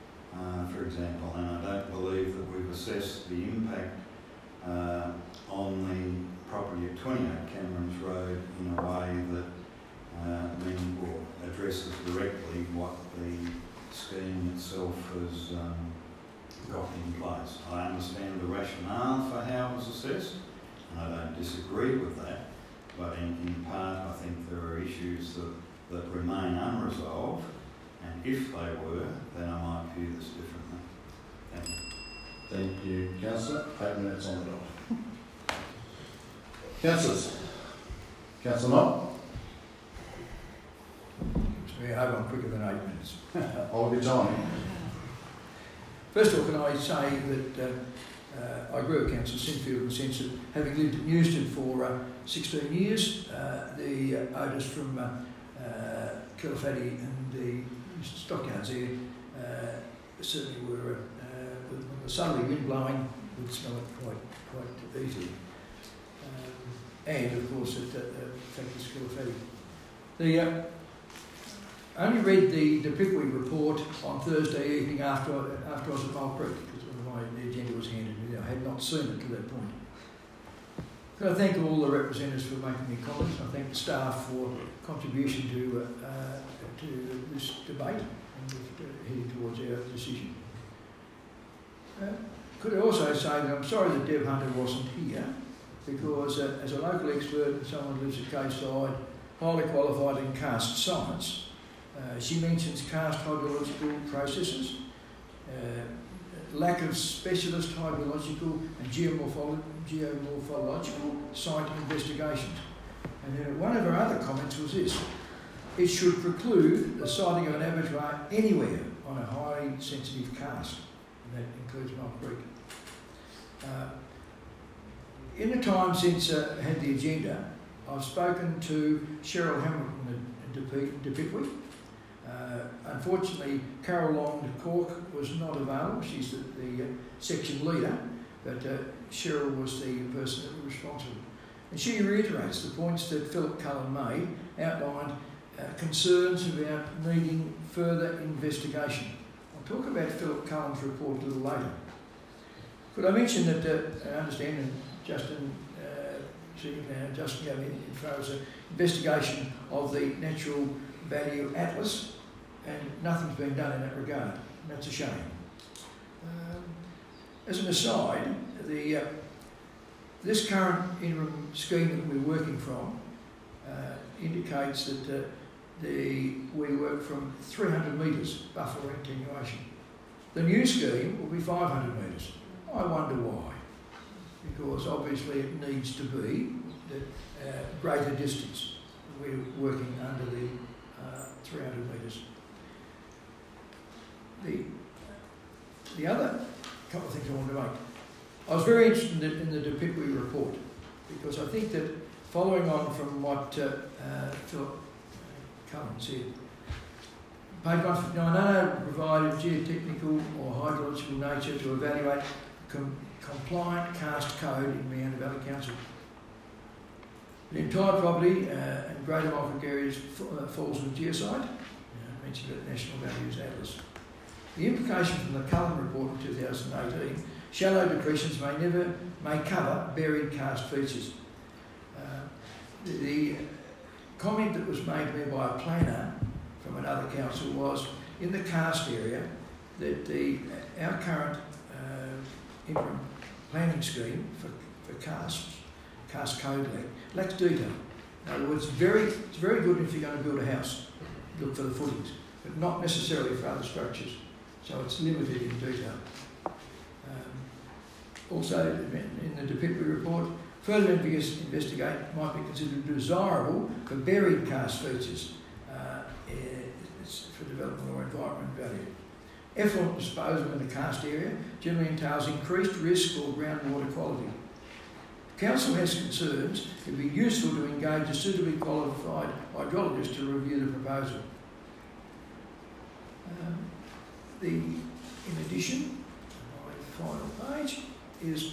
uh, for example, and I don't believe that we've assessed the impact uh, on the property at twenty-eight Camerons Road in a way that uh, mean, or addresses directly what the scheme itself has um, got in place. I understand the rationale for how it was assessed, and I don't disagree with that, but in, in part I think there are issues that, that remain unresolved, and if they were, then I might view this differently. Thank you. Thank you, Councillor. Eight minutes on the dot. Councillors. Councillor Mott. I hope I'm quicker than eight minutes. I'll be time. First of all, can I say that uh, uh, I agree with Councillor Sinfield in the sense that having lived in Euston for uh, sixteen years, uh, the uh, odours from uh, uh, Killafatty and the stockyards there uh, certainly were, uh, with the southerly wind blowing, would smell it quite quite easily. Um, and of course, at the uh, Factors Killafatty. The uh, I only read the, the Pipwi report on Thursday evening after, after I was at Mole Creek, because my the agenda was handed to me. I had not seen it to that point. Can I thank all the representatives for making their comments. I thank the staff for contribution to, uh, uh, to this debate and uh, heading towards our decision. Uh, could I also say that I'm sorry that Deb Hunter wasn't here, because uh, as a local expert and someone who lives at Cayside, highly qualified in karst science, Uh, she mentions karst hydrological processes, uh, lack of specialist hydrological and geomorpholo geomorphological site investigations. And then one of her other comments was this: it should preclude the siting of an abattoir anywhere on a highly sensitive karst, and that includes Mole Creek. Uh, in the time since uh, I had the agenda, I've spoken to Cheryl Hamilton at De Pickwick. Uh, unfortunately, Carol Long de Cork was not available. She's the, the uh, section leader, but uh, Cheryl was the person that was responsible. And she reiterates the points that Philip Cullen made, outlined uh, concerns about needing further investigation. I'll talk about Philip Cullen's report a little later. Could I mention that uh, I understand, and Justin, uh, uh, Justin gave in as far as an investigation of the Natural Value Atlas, and nothing's been done in that regard, and that's a shame. Um, as an aside, the uh, this current interim scheme that we're working from uh, indicates that uh, the, we work from three hundred metres buffer or attenuation. The new scheme will be five hundred metres. I wonder why. Because obviously it needs to be that uh, greater distance. We're working under the uh, three hundred metres. The, the other couple of things I want to make. I was very interested in the, in the De Pickwick report, because I think that following on from what uh, uh, Philip Cullen said, page one fifty-nine, Nano provided geotechnical or hydrological nature to evaluate com compliant karst code in Meander Valley Council. The entire property uh, and greater Mole Creek areas uh, falls in geosite, uh, mentioned at National Values Atlas. The implication from the Cullen report in two thousand eighteen, shallow depressions may never may cover buried karst features. Uh, the, the comment that was made there by a planner from another council was, in the karst area, that the our current uh, interim planning scheme for, for karst, karst code lacks detail. In other words, very, it's very good if you're going to build a house, look for the footings, but not necessarily for other structures. So it's limited in detail. Um, also, in the De Pickwick report, further investigate might be considered desirable for buried karst features uh, for development or environment value. Effluent disposal in the karst area generally entails increased risk or groundwater quality. Council has concerns it would be useful to engage a suitably qualified hydrologist to review the proposal. Um, the, in addition, my final page is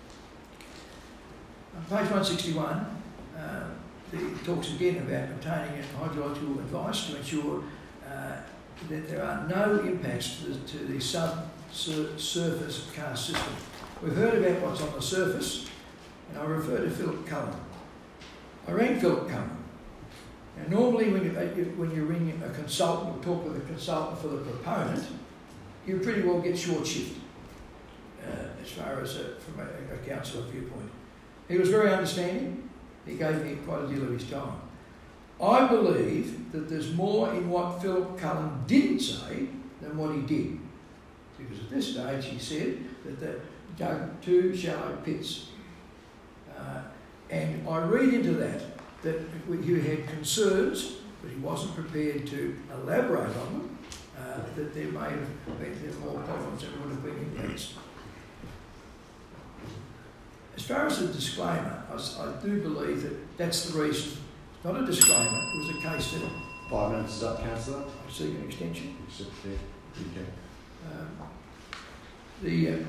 on page one sixty-one. Uh, it talks again about obtaining hydrological advice to ensure uh, that there are no impacts to the, to the subsurface karst system. We've heard about what's on the surface, and I refer to Philip Cullen. I rang Philip Cullen. Now, normally when you, when you ring a consultant or talk with a consultant for the proponent, you pretty well get short shift uh, as far as a, from a, a councillor viewpoint. He was very understanding. He gave me quite a deal of his time. I believe that there's more in what Philip Cullen didn't say than what he did. Because at this stage he said that they dug two shallow pits. Uh, and I read into that that he had concerns, but he wasn't prepared to elaborate on them, uh, that there may have been more problems than would have been impacts. As far as a disclaimer, I, I do believe that that's the reason. It's not a disclaimer, it was a case that... Five minutes is up, Councillor. I seek an extension. Except there, you can. Um, the, uh,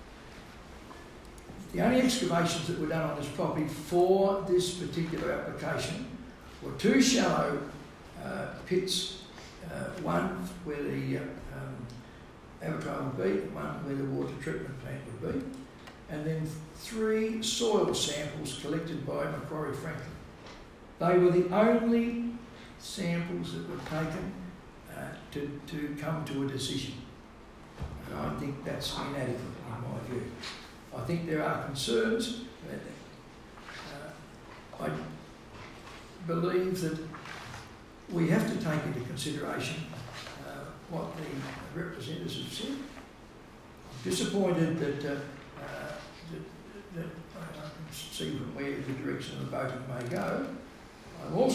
the only excavations that were done on this property for this particular application were two shallow uh, pits, uh, one where the uh, um, abattoir would be, and one where the water treatment plant would be, and then three soil samples collected by Macquarie Franklin. They were the only samples that were taken uh, to, to come to a decision. And I think that's inadequate in my view. I think there are concerns. That, uh, I believe that we have to take into consideration uh, what the representatives have said. I'm disappointed that, uh, uh, that, that I can see from where the direction of the voting may go. I'm also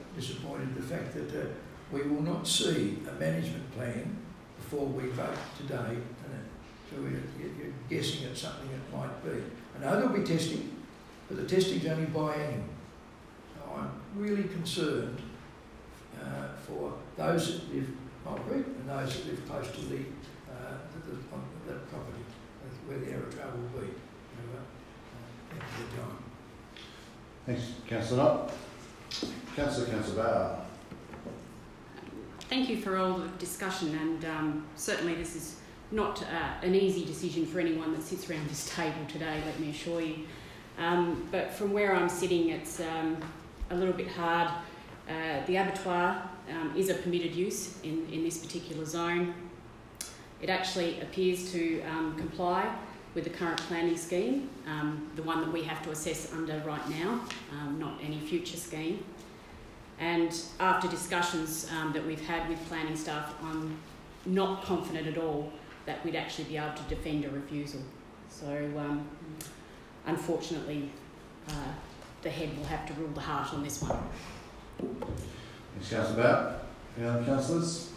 disappointed the fact that uh, we will not see a management plan before we vote today. And so we're, you're guessing at something that might be. I know there'll be testing, but the testing's only biannual. So I'm really concerned uh, for those that live Mole Creek and those that live close to the, uh, the, the, on the property where the aerotrail will be. So, uh, thank you for your time. Thanks, Councillor Knott. Councillor, Councillor Bauer. Thank you for all the discussion, and um, certainly this is not uh, an easy decision for anyone that sits around this table today, let me assure you. Um, but from where I'm sitting, it's um, a little bit hard. Uh, the abattoir um, is a permitted use in, in this particular zone. It actually appears to um, comply with the current planning scheme, um, the one that we have to assess under right now, um, not any future scheme. And after discussions um, that we've had with planning staff, I'm not confident at all that we'd actually be able to defend a refusal. So um, unfortunately, uh, the head will have to rule the heart on this one. Thanks, Councillor Bauer. Any other councillors?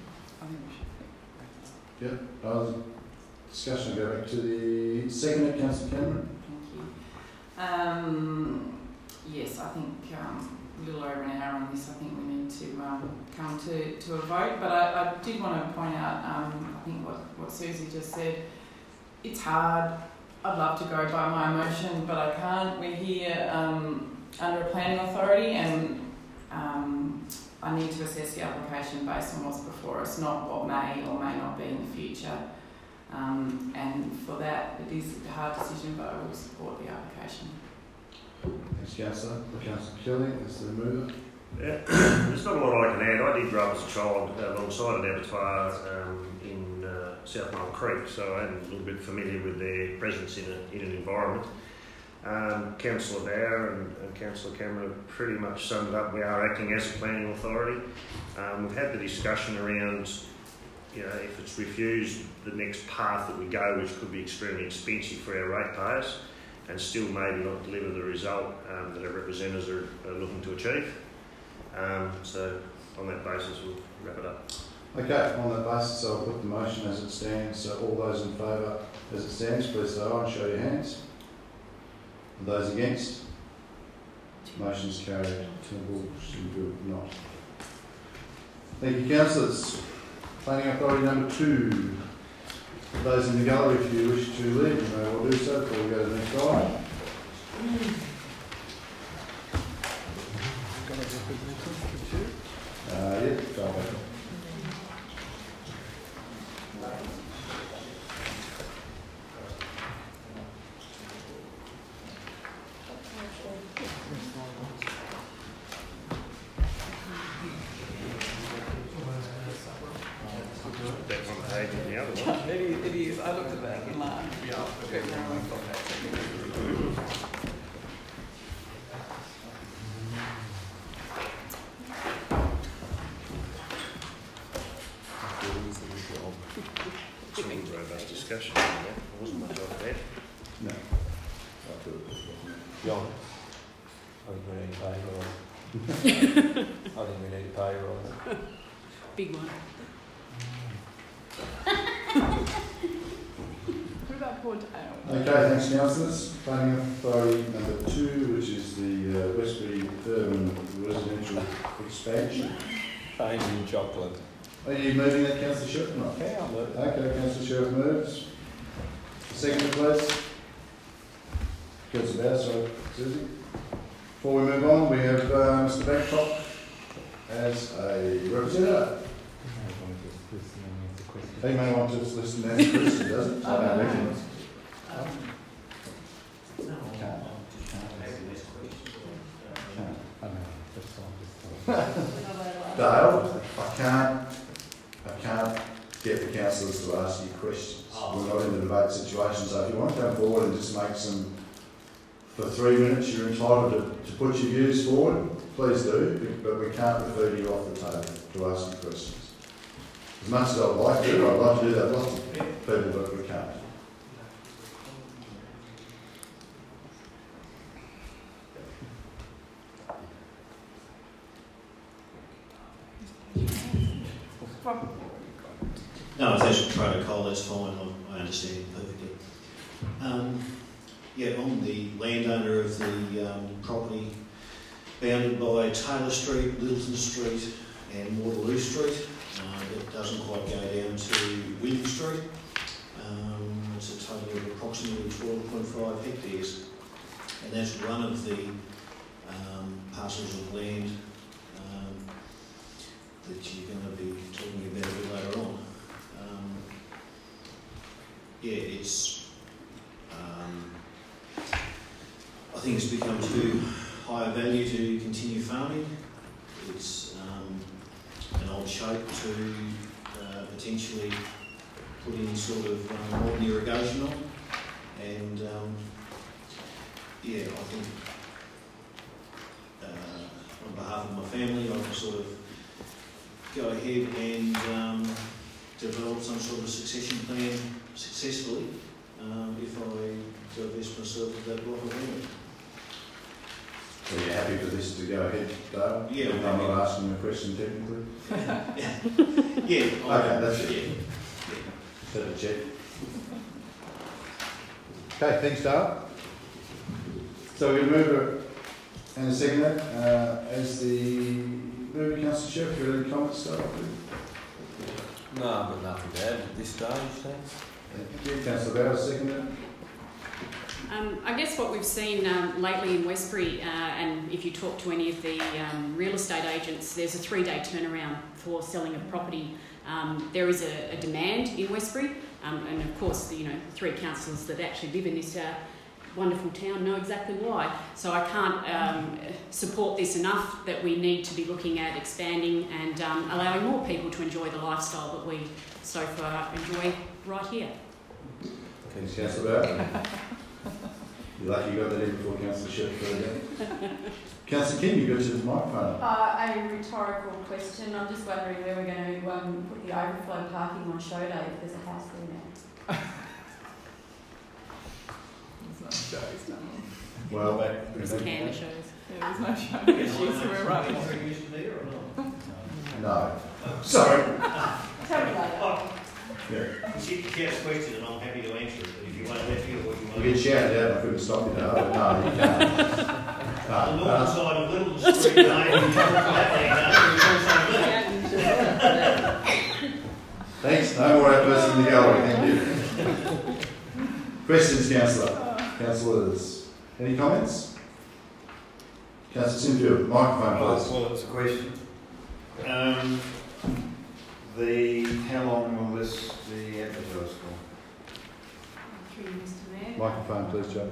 Yep. Other discussion. Go back to the second, Councillor Cameron. Thank you. Um, yes, I think um, a little over an hour on this. I think we need to um, come to, to a vote. But I, I did want to point out, um, I think what, what Susie just said, it's hard. I'd love to go by my emotion, but I can't. We're here um, under a planning authority, and um, I need to assess the application based on what's before us, not what may or may not be in the future. Um, and for that, it is a hard decision, but I will support the application. Thanks, Councillor. Councillor Kelly is the mover. Yeah, there's not a lot I can add. I did grow up as a child alongside an abattoir um, in uh, South Mole Creek, so I'm a little bit familiar with their presence in, a, in an environment. Um, Councillor Bauer and, and Councillor Cameron have pretty much summed it up. We are acting as a planning authority. Um, we've had the discussion around, you know, if it's refused, the next path that we go, which could be extremely expensive for our ratepayers, and still maybe not deliver the result um, that our representatives are, are looking to achieve. Um, so on that basis, we'll wrap it up. Okay, on that basis, I'll put the motion as it stands. So all those in favour as it stands, please say aye and show your hands. And those against? Motion's carried. Temple should not. Thank you, councillors. Planning Authority number two. Those in the gallery, if you wish to leave, you may well do so before we go to the next item. Uh, yeah, go back. Maybe, maybe I looked at that in line. Yeah. Okay. Robust discussion. There wasn't much of that. No. John, I think we need a pay rise. I think we need a pay rise. Big one. What about Port Dale? Okay, thanks, councillors. Planning Authority number two, which is the uh, Westbury Urban Residential Expansion. Changing chocolate. Are you moving that, Councillor Sheriff? No. Okay, I'll move it. Okay, Councillor Sheriff moves. Second, please. Councillor Bauer, sorry, Susie. Before we move on, we have uh, Mister Babcock as a representative. He may want to just listen and answer questions, does it? I don't reckon. Dale, I can't, I can't get the councillors to ask you questions. We're not in a debate situation, so if you want to come forward and just make some, for three minutes, you're entitled to, to put your views forward, please do, but we can't refer you off the table to ask you questions. As much as I'd like to, I'd like to do that with lots of people, but we can't. From, No, if that's a protocol, that's fine. I, I understand it perfectly. Um, yeah, on the landowner of the um, property bounded by Taylor Street, Littleton Street and Waterloo Street. Uh, it doesn't quite go down to William Street. Um, it's a total of approximately twelve point five hectares. And that's one of the um, parcels of land um, that you're going to be talking about a bit later on. Um, yeah, it's. Um, I think it's become too high a value to continue farming. It's um, an odd shape to uh, potentially put in sort of um, modern irrigation on, and um, yeah, I think uh, on behalf of my family, I can sort of go ahead and um, develop some sort of succession plan successfully um, if I divest myself of that block of land. So you're happy for this to go ahead, Dale? Yeah. I'm not asking a question technically. Yeah. Okay, that's it. Yeah. Just had to check. Okay, thanks, Dale. So we move it and a second that. Uh, as the movie Councillor Sheriff, you have any comments to start off with? No, I've got nothing to add at this stage, thanks. Thank you. Councillor Bowers, second that. Um, I guess what we've seen um, lately in Westbury, uh, and if you talk to any of the um, real estate agents, there's a three-day turnaround for selling a property. Um, there is a, a demand in Westbury, um, and of course, the, you know, three councillors that actually live in this uh, wonderful town know exactly why. So I can't um, support this enough that we need to be looking at expanding and um, allowing more people to enjoy the lifestyle that we so far enjoy right here. Thanks, Councillor Bowers. You're lucky you got that in before Councillor Sheriff further. Councillor King, you got to the microphone. Uh, a rhetorical question. I'm just wondering where we're going to um, put the overflow parking on show day if there's a house there now. there's no shows, no. Well, There's can of shows. Yeah, there's no show issues, so we're running. No. Sorry. Tell me later. Oh, it's a yes question and I'm happy to answer it, but if you want to let me or what you want You to get shouted out, I couldn't stop you now, but no, you can't. On the northern side of Littleton Street, Lane, you come from that lane, Thanks, no more outbursts in the gallery, thank you. Questions, Councillor? Councillors, any comments? Councillor Sinfield, microphone please. Well, it's a question. Um, the, how long will this be advertised for? Through you, Mister Mayor. Microphone please, Joe.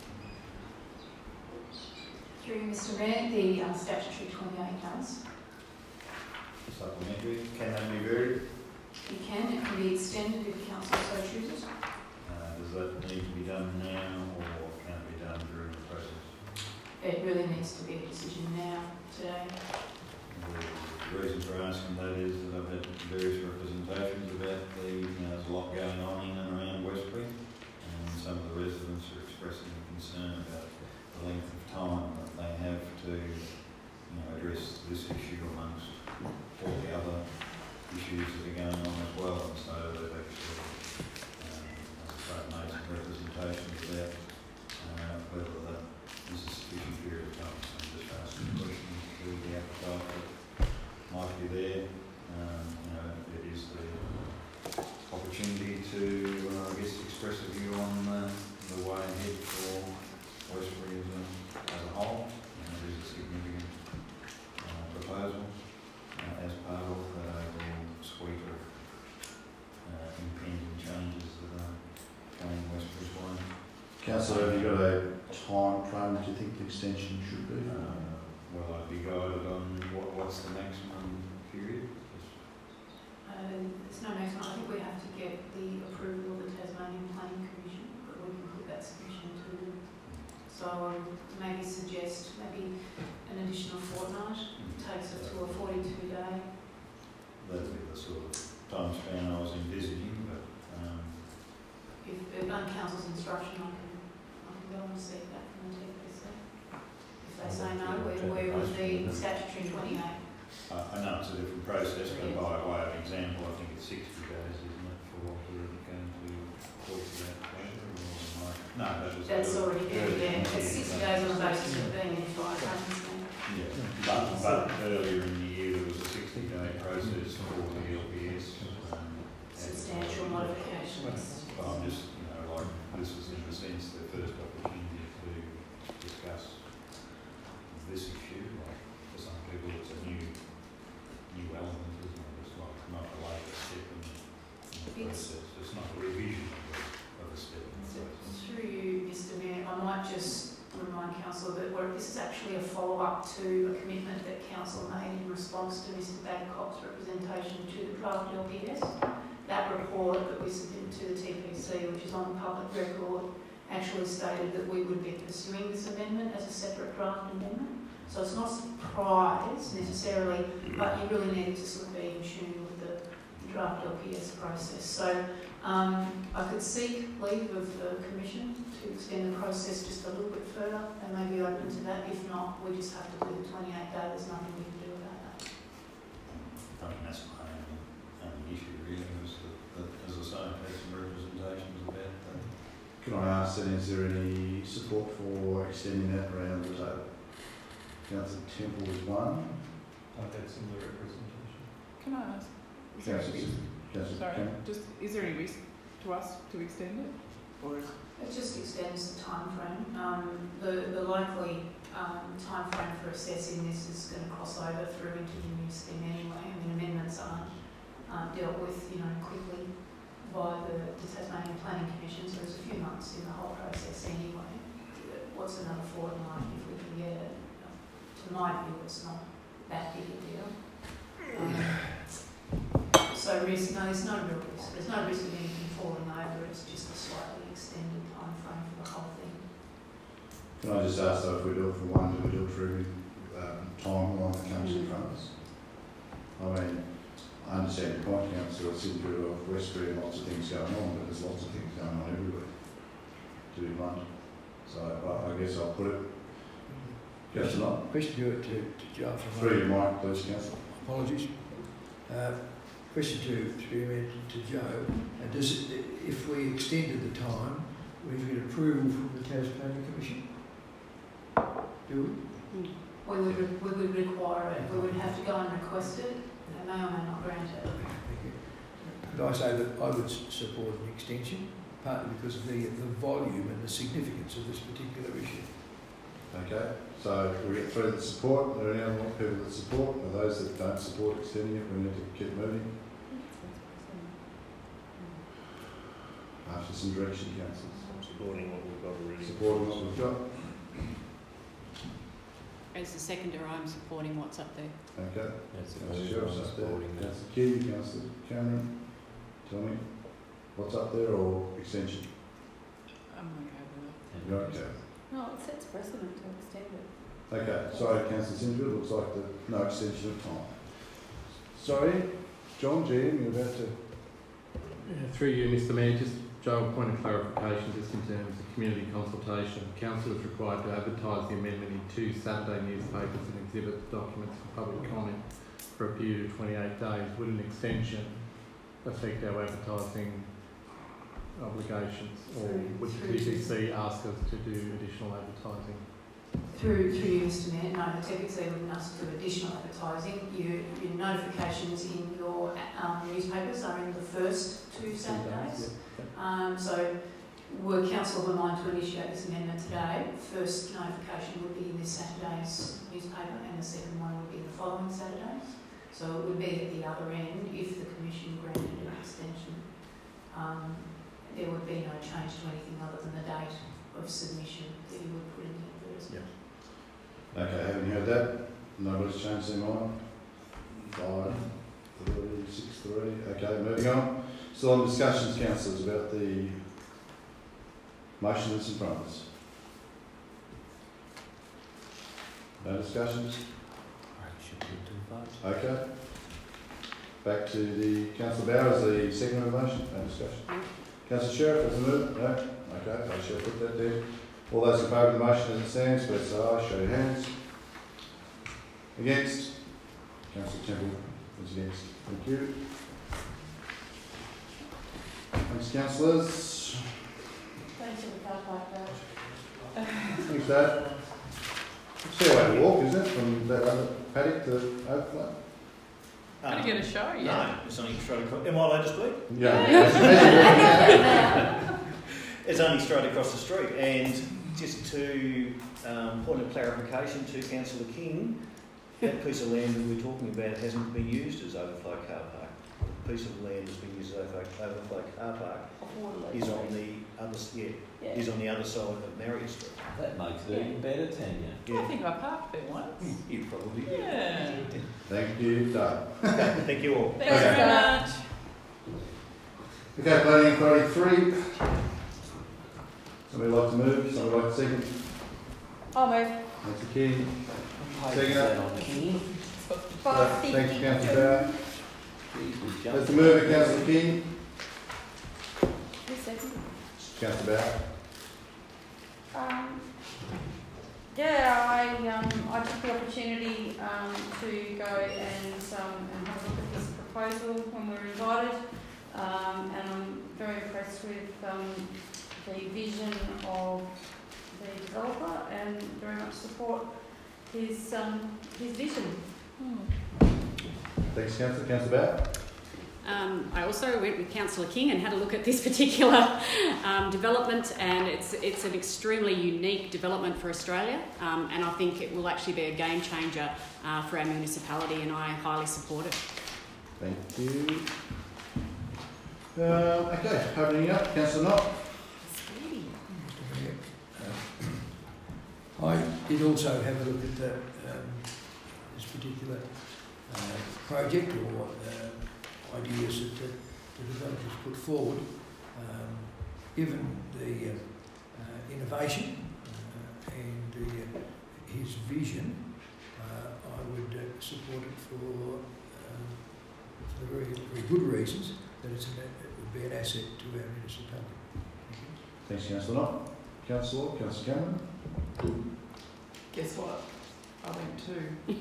Through you, Mister Mayor, the um, statutory twenty-eight hours. Supplementary, can that be varied? You can, it can be extended if council so chooses. Uh, does that need to be done now or can it be done during the process? It really needs to be a decision now, today. The reason for asking that is that I've had various representations about the, you know, there's a lot going on in and around Westbury, and some of the residents are expressing concern about the length of time that they have to, you know, address this issue amongst all the other issues that are going on as well. And so they've actually, um, as I say, made some representations about uh, whether that is a sufficient period of time. So I'm just asking the question to the appetite that might be there. Um, you know, it is the opportunity to, uh, I guess, express a view on uh, the way ahead for Westbury as a, as a whole. You know, it is a significant uh, proposal uh, as part of that overall suite of uh, impending changes that are going Westbury's way. Councillor, have you got a time frame that you think the extension should be? Uh, will I be guided on what, what's the maximum period? Uh, there's no maximum. I think we have to get the approval of the Tasmanian Planning Commission, but we can put that submission to them. So I would maybe suggest maybe an additional fortnight, takes it to a forty-two day. That'd be the sort of time span I was envisaging, but um, If, if on council's instruction, I can, I can go and seek that from the T P C. If they say no, we, we would need statutory twenty-eight. Uh, I know it's a different process, but by way of example, I think it's sixty days, isn't it, for whoever going to talk about pleasure or like, no, that was That's early- already there, early yeah. in the It's year, sixty but- days on the basis of being in five months. Yeah, but, but earlier in the year there was a sixty day process for the L P S. Um, Substantial and- modifications. But I'm just, you know, like, this was in the sense the first opportunity to discuss this issue. Like, for some people it's a new, new element, isn't it? It's not, not a later step in, in the process. It's not a revision of a, of a step in the process. Through you, Mister Mayor, I might just remind Council that we're, this is actually a follow-up to a commitment that Council made in response to Mister Babcock's representation to the draft L P S. That report that we submitted to the T P C, which is on public record, actually stated that we would be pursuing this amendment as a separate draft amendment. So it's not a surprise necessarily, but you really need to sort of be in tune with the draft L P S process. So um, I could seek leave of the Commission to extend the process just a little bit further. They may be open to that. If not, we just have to do the twenty-eight day. There's nothing we can do about that. I mean, that's my only, only issue really, was that, that, as I say, I've had some representations about that. Can I ask then, is there any support for extending that around the table? Councillor Temple is one. I've had similar representation. Can I ask? Is there any Councillor risk? Councillor Sorry, Cameron? just is there any risk to us to extend it, or is It just extends the time frame. Um, the, the likely um, time frame for assessing this is going to cross over through into the new scheme anyway. I mean, amendments aren't um, dealt with, you know, quickly by the, the Tasmanian Planning Commission, so there's a few months in the whole process anyway. What's another fortnight if we can get it? To my view, it's not that big a deal. Um, so risk, no, there's no real risk. There's no risk of anything falling over. It's just a slightly extended time frame for the whole thing. Can I just ask though, if we do it for one, do we do it for every um, timeline that comes in front of us? I mean, I understand your point, Councillor. It's in through Westbury and lots of things going on, but there's lots of things going on everywhere, to be blunt. So I, I guess I'll put it. Councillor Knight. Question to, to, to Joe. Through your mic, please, Councillor. Apologies. Uh, question to, to, to Joe. Uh, does it, if we extended the time, we get approval from the Tasmanian Commission? Do we? We would, re- we would require it. We would have to go and request it. They may or may not grant it. Could I say that I would s- support an extension, partly because of the, the volume and the significance of this particular issue? Okay, so we get through the support. Are there any other people that support? Are those that don't support extending it? We need to keep moving. After some direction, councillors. Supporting what we've got already. Supporting what we've got. As a seconder, I'm supporting what's up there. Okay. That's Councillor a Sheriff's good up there. supporting that. Councillor Key, Councillor Cameron. Tell me, what's up there or extension? I'm okay with it. You're okay. No, it sets precedent to extend it. Okay, sorry, Councillor Sinfield, looks like the no extension of time. Sorry, John, G M, you're about to... Yeah, through you, Mister Mayor, just Joe, a point of clarification just in terms of community consultation. Council is required to advertise the amendment in two Saturday newspapers and exhibit documents for public comment for a period of twenty-eight days. Would an extension affect our advertising obligations, or would the T P C ask us to do additional advertising? Through, through you, Mister Mayor, no, the T P C wouldn't ask to do additional advertising. You, your notifications in your um, newspapers are in the first two Saturdays. Um, so, were Council of the mind to initiate this amendment today, first notification would be in this Saturday's newspaper and the second one would be the following Saturdays. So it would be at the other end if the Commission granted an extension. Um, there would be no change to anything other than the date of submission that you would put in the advertisement. Yeah. Okay, having heard that, nobody's changed their mind. Five, three, six, three. Okay, moving on. Still on discussions, councillors, about the motion that's in front of us. No discussions? Okay. Back to the Councillor Bowers, the second of the motion. No discussion. Councillor Sheriff, as a move? No? Okay, I shall put that there. All those in favour of the motion as it stands, please say aye. Show your hands. Against? Councillor Temple is against. Thank you. Thanks, councillors. Thanks for the car park, Dad. Thanks, Dad. It's a fair way to walk, isn't it, from that other paddock to Overflow? Are you going to show? Yeah. No, it's only straight across. Am I allowed to speak? Yeah. yeah. It's only straight across the street. And just to um, point of clarification to Councillor King, that piece of land that we're talking about hasn't been used as overflow car park. The piece of land that's been used as overflow, overflow car park is on the other yeah, yeah. is on the other side of Marriott Street. That makes it even better, Tanya. Yeah. I think I parked there once. You probably did. Yeah. Thank you, Doug. Thank you all. Thanks okay. very much. Okay, planning authority three. Somebody like to move? Somebody like to second? I'll move. That's the key. Second up. Five, Thank you, Councillor Bauer. That's the mover, Councillor King. Councillor Bauer. Um, yeah, I um, I took the opportunity um, to go and, um, and have a look at this proposal when we were invited, um, and I'm very impressed with um, the vision of the developer and very much support his um, his vision. Hmm. Thanks, Councillor. Councillor Bauer. Um, I also went with Councillor King and had a look at this particular um, development, and it's it's an extremely unique development for Australia, um, and I think it will actually be a game changer uh, for our municipality, and I highly support it. Thank you. Um, okay, opening up, Councillor Knott. I did also have a look at the, um, this particular uh, project or uh, ideas that the, the developers put forward. Um, given the uh, uh, innovation uh, and the, uh, his vision, uh, I would uh, support it for, uh, for very, very good reasons that it's an, it would be an asset to our municipality. Thanks, Councillor Knott. Councillor, Councillor Cameron. Guess what? I went too.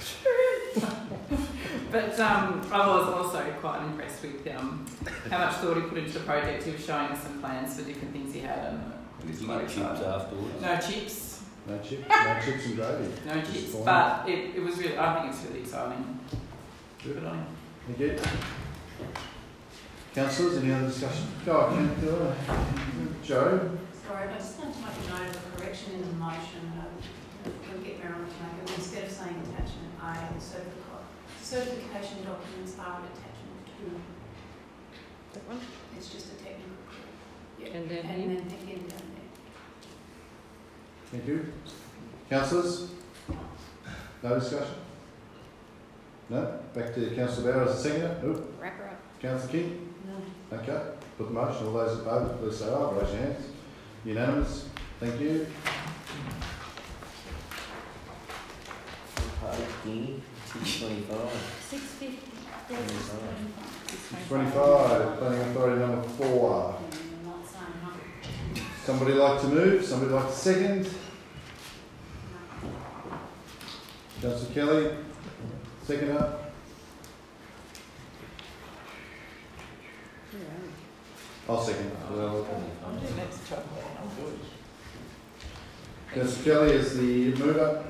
But um, I was also quite impressed with um, how much thought he put into the project. He was showing us some plans for different things he had, and it was quite exciting. Chips afterwards? No chips. No chips. No chips and gravy. No chips, but it, it was really. I think it's really exciting. Good on him. Thank you. Councillors, any other discussion? Go on, Councillor. Joe. Sorry, I just wanted to make a note of a correction in the motion. Um, we'll get Marilyn to make it. Instead of saying attachment A, the certificate, certification documents are an attachment two. That one? It's just a technical correction. Yeah. And then and here? then again down there. Thank you. Councillors? No discussion? No? Back to Councillor Bauer as a seconder. Nope. Wrap her up. Councillor King? No. Okay. Put the motion. All those in favour, please say aye. Raise your hands. Unanimous. Thank you. Guinea, six twenty-five. Six fifty. six twenty-five, planning authority number four. Somebody like to move? Somebody like to second? Councillor Kelly, second up. I'll second. Well, I'm doing next chocolate. I'm good. Councillor Kelly is the mover.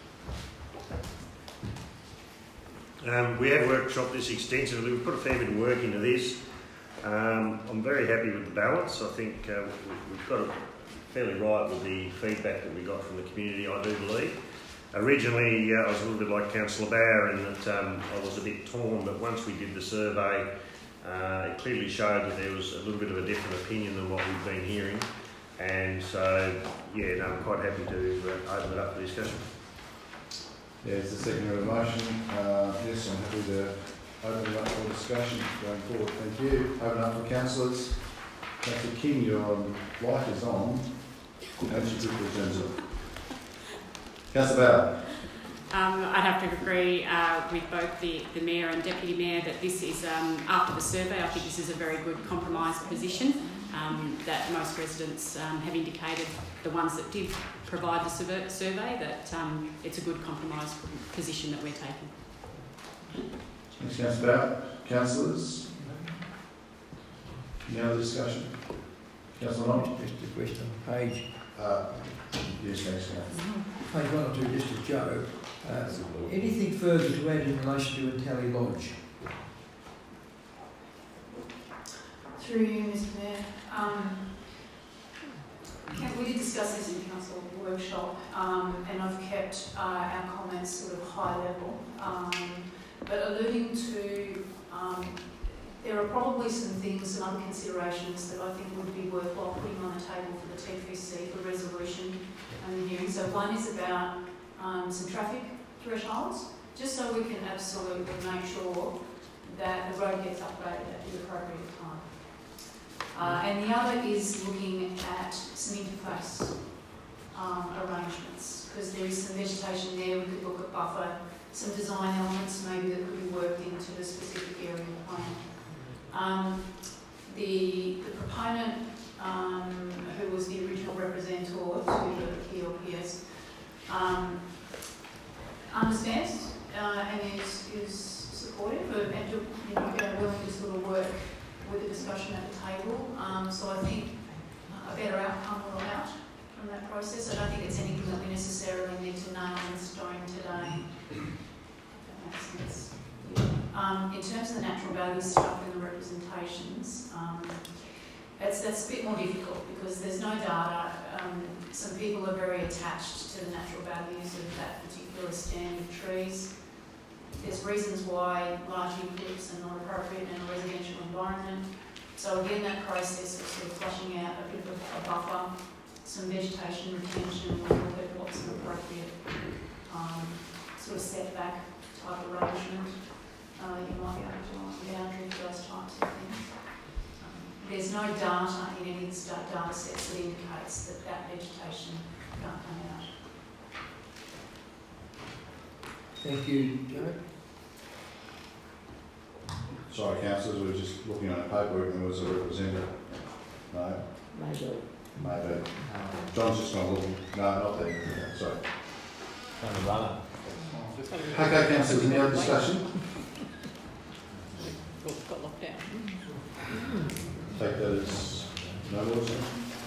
Um, we have workshopped this extensively. We've put a fair bit of work into this. Um, I'm very happy with the balance. I think uh, we've got it fairly right with the feedback that we got from the community, I do believe. Originally, uh, I was a little bit like Councillor Bauer in that um, I was a bit torn, but once we did the survey, uh, it clearly showed that there was a little bit of a different opinion than what we've been hearing. And so, yeah, no, I'm quite happy to uh, open it up for discussion. Yeah, it's the second of the motion. Uh, yes, I'm happy to open it up for discussion going forward. Thank you. Open up for councillors. Councillor King, your light is on. How should you return it? Councillor Bauer. Um, I'd have to agree uh, with both the, the Mayor and Deputy Mayor that this is, um, after the survey, I think this is a very good compromise position um, that most residents um, have indicated, the ones that did provide the survey, that um, it's a good compromise position that we're taking. Thanks, Councillor Bowett. Councillors? Any other discussion? Councillor Long? Just a question on page, Uh, yes, thanks, Councillor. page one or two, just to Joe. Uh, anything further to add in relation to Intelli Lodge? Through you, Mister Mayor. Um, can- we did discuss this in council workshop, um, and I've kept uh, our comments sort of high level, um, but alluding to um, there are probably some things and other considerations that I think would be worthwhile putting on the table for the T F C for resolution and the hearing. So one is about um, some traffic thresholds, just so we can absolutely make sure that the road gets upgraded at the appropriate time. Uh, and the other is looking at some interface um, arrangements, because there is some vegetation there. We could look at buffer, some design elements maybe that could be worked into the specific area of the plan. Um, the, the proponent, um, who was the original representative to the P L P S, um, understands uh, and is, is supportive of, and you know, willing to sort of work with the discussion at the table. Um, so I think a better outcome will out from that process. I don't think it's anything that we necessarily need to nail in stone today. If that makes sense. Um, in terms of the natural value stuff and the representations, um, it's, that's a bit more difficult because there's no data. Um, some people are very attached to the natural values of that particular stand of trees. There's reasons why large inputs are not appropriate in a residential environment. So again, that process of sort of flushing out a bit of a buffer, some vegetation retention, we'll look at what's an appropriate um, sort of setback type arrangement. Uh, you might be able to line boundary for those types of things. Um, there's no data in any of the sta- data sets that indicates that that vegetation can't come out. Thank you, Joe. Sorry, councillors, we were just looking on our paperwork and there was a representative. No? Maybe. Maybe. John's just not looking. No, not there. Sorry. Trying to run it. Okay, councillors, any other discussion? Got locked out. Take that as no more, sir.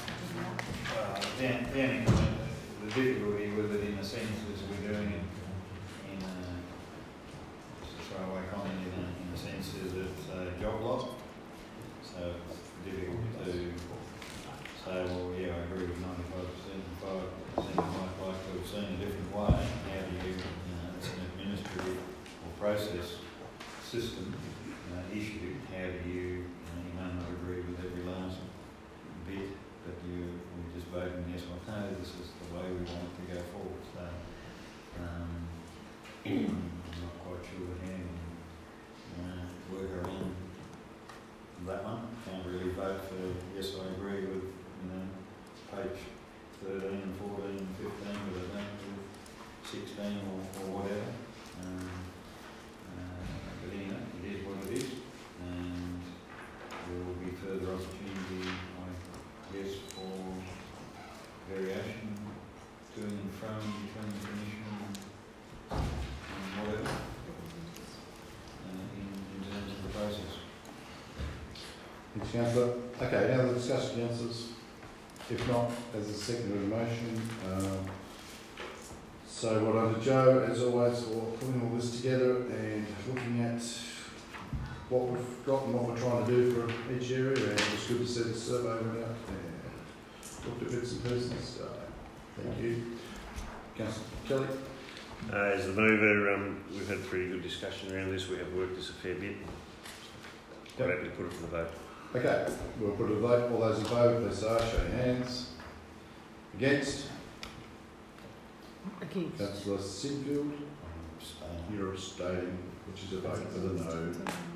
Uh, Dan, Dan, the difficulty with it in a sense is we're doing it in a, just a throwaway comment, in a, in a sense is it's a job lot. So it's difficult to say, well, yeah, I agree with ninety-five percent and five percent might like to have seen a different way. How do you, you know, it's an administrative or process system uh, issue. How do you, you know, you may not agree with every last bit, but you, you're just voting yes or no, this is the way we want it to go forward. So um, I'm not quite sure how you uh, work around that one. Can't really vote for yes, I agree with, you know, page thirteen and fourteen and fifteen, but I don't with sixteen or, or whatever. Um, uh, but anyway, it is what it is, and there will be further opportunity, I guess, for variation to and from between the commission and whatever uh, in, in terms of the process. Thanks, councillor. Okay, any other discussion, councillors? If not, as a second of the motion. Um, so what under Joe, as always, for putting all this together and looking at what we've got and what we're trying to do for each area, and it's good to see the survey went out and looked at bits and pieces. So, thank you. Councillor Kelly. Uh, as the mover, um, we've had a pretty good discussion around this. We have worked this a fair bit. Quite happy to put it for the vote. Okay, we'll put a vote. All those in favour, please say aye. Show your hands. Against? Against. Councillor Sinfield. You're abstaining, which is a vote for the no.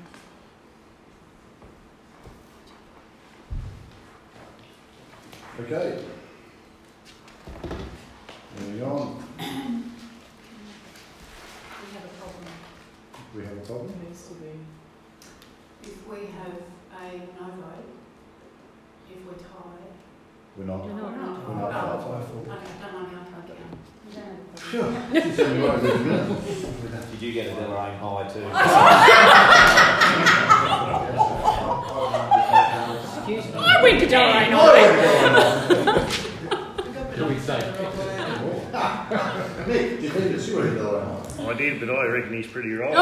Okay. Moving on. We have a problem. We have a problem? It needs to be. If we have a no vote, if we're tied, We're not. We're not. We're not. Oh, okay, don't mind me, I can't get on. Sure. Just tell me what we're doing. Did you get a Deloraine high too? Excuse me. I went to Deloraine High. Do we say? Nick, do you think it's you went to Deloraine High? I did, but I reckon he's pretty right.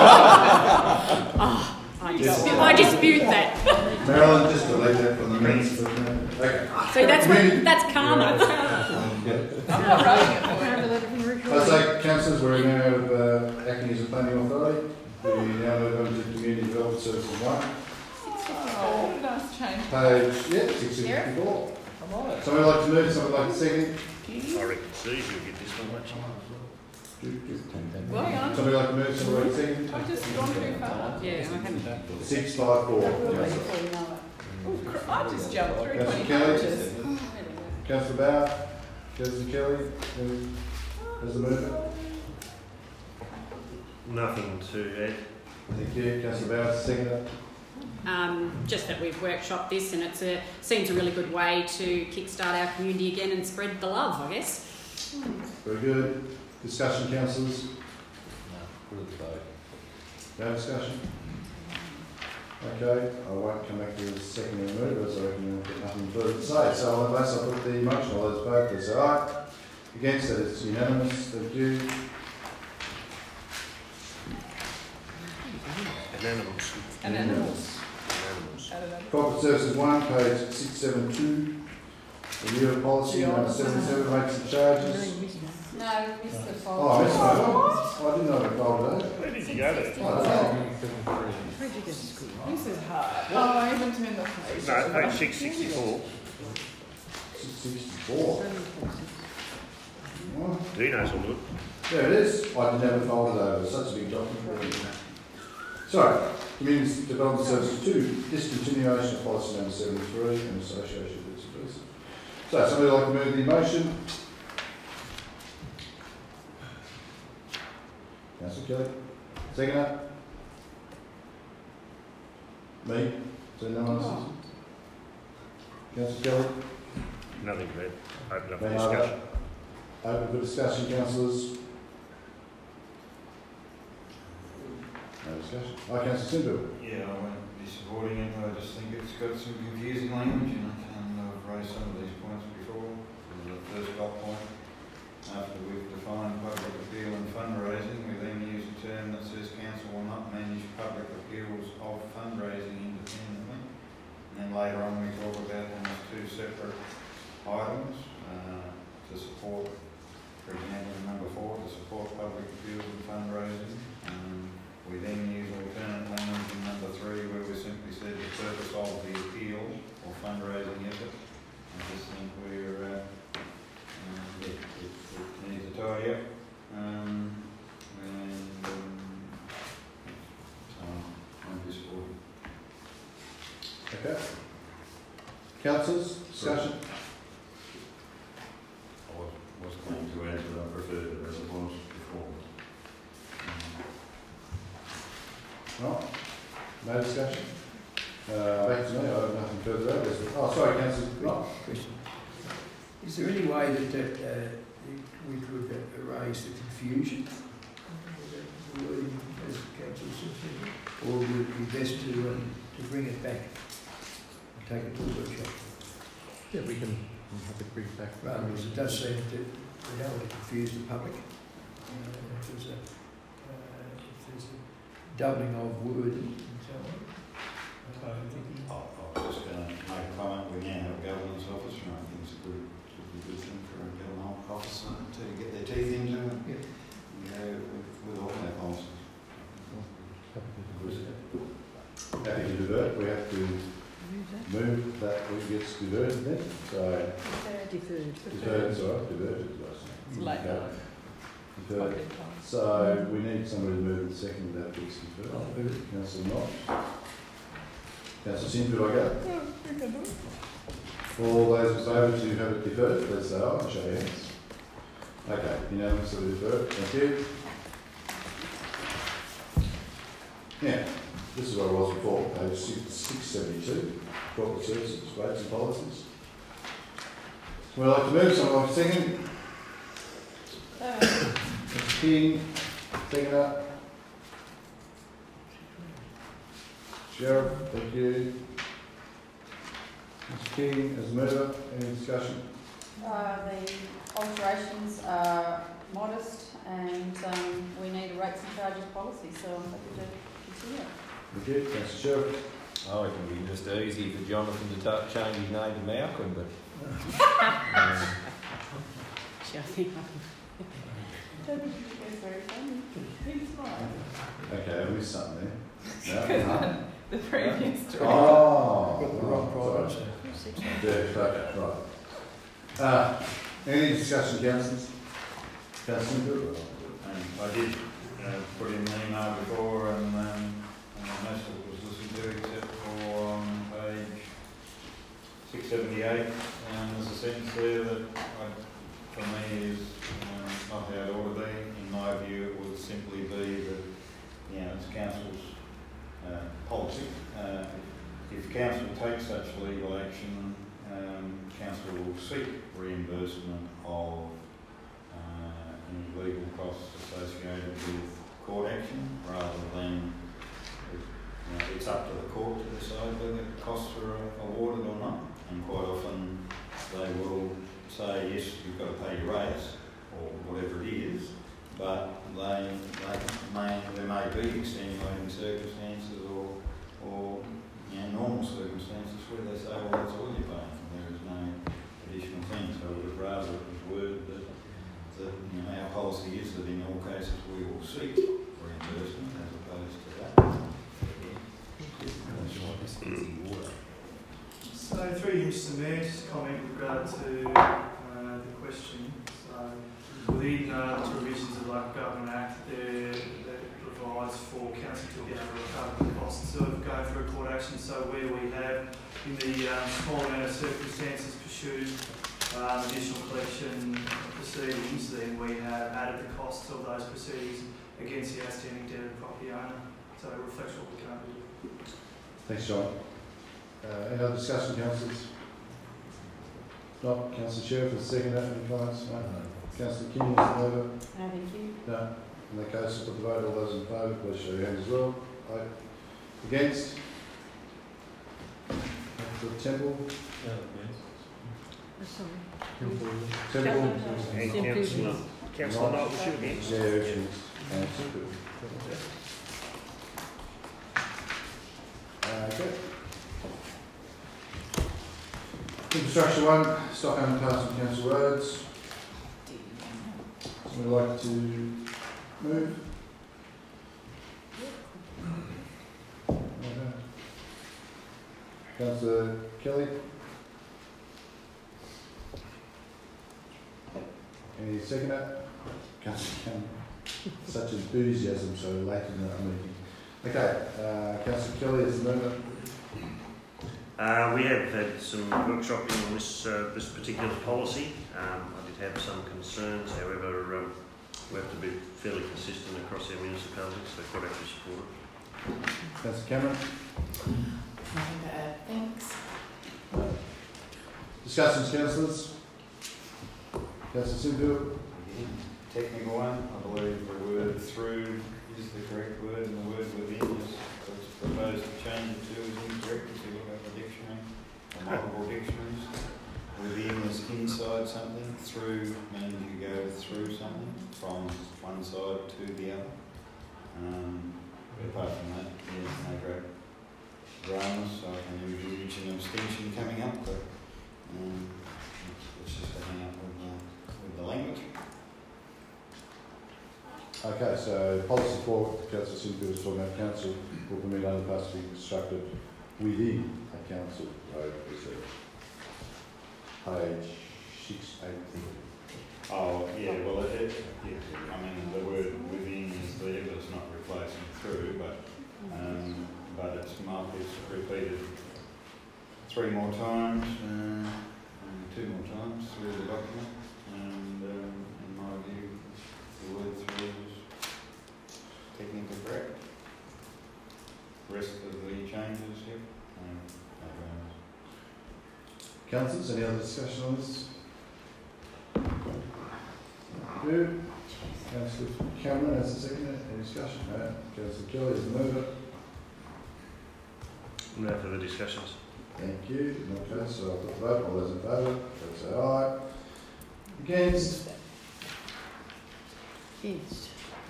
Oh, I, dispute, I dispute that. Marilyn, just delete that from the minutes. But, uh, okay. So that's what, that's karma. I'm not writing it for you. I say, councillors, we're now out of uh, acting as a planning authority. We now move on to community development services one. Oh, nice change. Page, yeah, six sixty-four. Somebody like to move, somebody like to second? I reckon Susie will get this one much. Well, hang on. Somebody like to move, somebody like to second? I've just gone too far. Yeah, I haven't. Six, five, four. Ooh, cr- I just jumped through Councillor twenty Kelly? pages. Councillor Bauer? Councillor Kelly? Has the mover? Nothing to add. Thank you. Councillor Bauer, second. Um, just that we've workshopped this, and it's a seems a really good way to kickstart our community again and spread the love, I guess. Very good. Discussion, councillors? No, good vote. No discussion? Okay, I won't come back to the second and move, as I reckon I've got nothing further to say. So on the basis, I'll put the motion, all those vote, please say aye. Against it, it's unanimous. Thank you. And animals. And animals. Animals. Corporate Services one, page six seven two. Review of policy number seventy-seven, rates and charges. No, Mister Fox. Oh, I missed that one. I didn't know it folded over. Where did you go there? This is hard. Oh, I haven't turned the page. No, page six sixty-four. six sixty-four. Dino's will do it. There it is. I didn't have it folded over. Such a big document. So, Community Development Services two, discontinuation of policy number seventy-three and association with its services. So, somebody like to move the motion? Councillor Kelly. Second up? Me? So no one else? Councillor Kelly? Nothing to add. Open up for Any discussion. other- Open for discussion, councillors? No discussion. Aye, Councillor Sindhu. Yeah, I won't be supporting it. I just think it's got some confusing language in it, and I've raised some of these points before. The first dot point, after we've defined public appeal and fundraising, we then use a term that says council will not manage public appeals of fundraising independently. And then later on we talk about them as two separate items uh, to support, for example, number four, to support public appeals and fundraising. Um, we then use alternate language in number three where we simply said the purpose of the appeal or fundraising effort. I just think we're uh, uh, it, it, it needs a tidy up. Um, and um, so I'm disappointed. Okay. Councillors, discussion? I was, was going to add that I preferred it as it was before. Right. No discussion? Uh, back to me, I have nothing further to add. Oh, sorry, Councillor. Right. Question. Is there any way that, that uh, we could uh, erase the confusion? The wording as council said, or would it be best to um, to bring it back and take it to a workshop? Yeah, we can have it bring it back. Rather, because it does seem that we don't want to confuse the public. Uh, if there's a uh, if there's a doubling of wording and so on. Uh, I think I I was just going to make a comment. We now have a governance officer, and I think it's a good, could be a good thing for a governance officer to get their teeth into it. Yeah. You know, with, with all our policies. Happy to divert. We have to move that which gets diverted then. So, Deferred. deferred, sorry, diverted. It's late Okay. night. Deferred. So, we need somebody to move the second that gets deferred. I'll move it. Councillor Knott. Councillor Sindhu, do I go? Yeah, you can do it. All those in favour to have it deferred, please say aye and show your hands. Okay, unanimously deferred. Thank you. Now, this is where I was before, page six seventy-two, corporate services, rates and policies. Would I like to move, someone like to second? Uh, King, seconder. Sheriff, thank you. Mister King, as mover, any discussion? Uh, the alterations are modest and um, we need a rates and charges policy, so I'm happy to consider it. Thank you. Councillor Sheriff. Oh, it can be just easy for Jonathan to t- change his name to Malcolm, but... um, Gee, I think Okay, I missed something there. No, no. The previous three. Oh, Got the wrong right, price. sorry. Yeah, okay, right. Uh, any discussion, councillors? Councillor? Um, I did uh, put in an email before, and um, uh, most of it was listened to except for on page six seventy-eight. Um, there's a sentence there that I, for me is um, not how it ought to be. In my view, it would simply be that, you know, it's council's uh, policy. Uh, if council takes such legal action, um, council will seek reimbursement of uh, any legal costs associated with court action, rather than, you know, it's up to the court to decide whether costs are awarded or not. And quite often they will say, yes, you've got to pay your rates, or whatever it is, but they, they may, there may be extenuating circumstances or, or you know, normal circumstances where they say, well, that's all you're paying, and there is no additional thing. So I would rather it was worded that, that you know, our policy is that in all cases we will seek reimbursement as opposed to that. So through you, Mister Mayor, just comment with regard to uh, the question. So within uh, the provisions of the Local Government Act, there that provides for council to be able to recover the costs of going through a court action. So where we have, in the um, small amount of circumstances, pursued um, additional collection proceedings, then we have added the costs of those proceedings against the outstanding debt of the property owner. So it reflects what we currently do. Thanks, John. Uh, any other discussion, councillors? Not. Councillor Sheriff is second. Any comments? No. Councillor King is the mover. No, thank you. No. In that case, I'll put the vote. All those in favour, please show your hands as well. Aye. Against? Councillor Temple? Sorry. Temple? And Councillor, Councillor Knight, was you against? Yeah, against. Councillor. Okay. Infrastructure one, Stockholm Castle Council Roads. Someone like to move? Okay. Councillor Kelly? Any seconder? Councillor Cameron? Such enthusiasm so late in the meeting. Okay, uh, Councillor Kelly is the member. Uh, we have had some workshopping on this uh, this particular policy. Um, I did have some concerns, however, um, we have to be fairly consistent across our municipalities, so quite happy to support it. Councillor Cameron. Nothing to add. Thanks. Discussions, councillors. Councillor Sinfield. Technical one, I believe the word through is the correct word, and the word within is was proposed to change it to is incorrect if you look at the dictionary, or multiple dictionaries. Within is inside something, through means you go through something from one side to the other. Um, apart from that, yeah, no great dramas, so I can envisage an abstention coming up, but um, it's, it's just a hang up with, uh, with the language. Okay, so policy four, Councillor Sinfield is talking about council will permit underpass to be constructed within a council road reserve. Page six eighty. Oh, yeah, well, it, it, yeah, I mean, the word within is there, but it's not replacing through, but um, but it's not, it's repeated three more times, uh, and two more times through the document, and um, in my view, the word through is technically correct. The rest of the changes, yep. Um, Councillors, any other discussion on this? Good. Councillor Cameron as the seconder. Any discussion? No. Councillor Kelly as the mover. No further discussions. Thank you. Okay, so I'll put the vote. All those in favour, please say aye. Against? Against.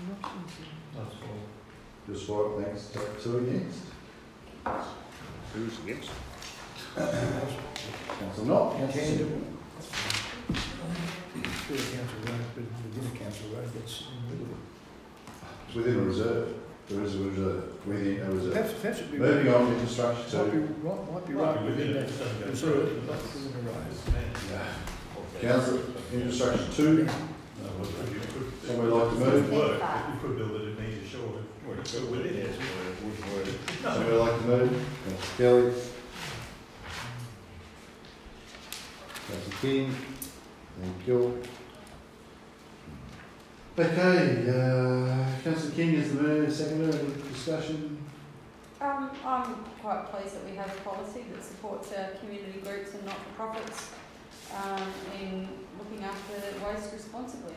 Just for it, thanks. Two against. Who's against? Council not. Council. Through a council road, but within a council road, that's in the middle of it. It's within a reserve. There is a reserve. Within a reserve. Perhaps, perhaps it'd be Moving right. on to infrastructure two. Might be right, might be right within that reserve, not within the road. Council, infrastructure two. Somebody like to move? Work, you could build it in metre short. Well, it's built within it. Somebody like to move? Councillor Kelly. Councillor King. Thank you. Okay, uh, Councillor King is the mayor, seconder. Any discussion? Um, I'm quite pleased that we have a policy that supports our community groups and not-for-profits um, in looking after waste responsibly.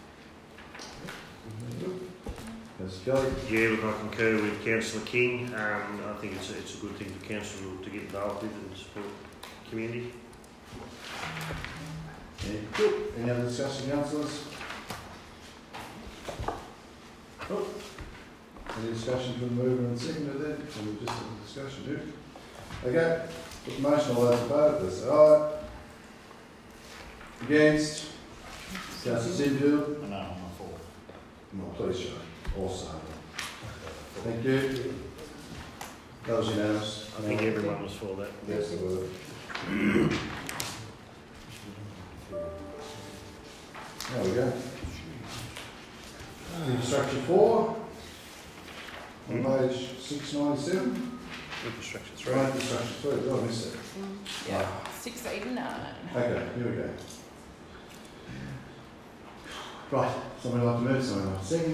Councillor Kelly. Yeah, look, I concur with Councillor King. Um, I think it's a, it's a good thing for council to get involved with and support the community. Thank you. Any other discussion, councillors? Oh. Any discussion from the mover and seconder then? Or we just have a discussion, do? Okay. Put the motion, all those in favour, please say aye. Against? Councillor Sinfield? No, I'm not for. Well, please show. Also. Thank you. That was unanimous. I think everyone was for that. Yes, they were. There we go. Infrastructure four, on page six ninety-seven. Infrastructure three. Right, infrastructure three, oh, I missed it. Yeah, six eighty-nine. Okay, here we go. Right, somebody like to move, somebody like to second.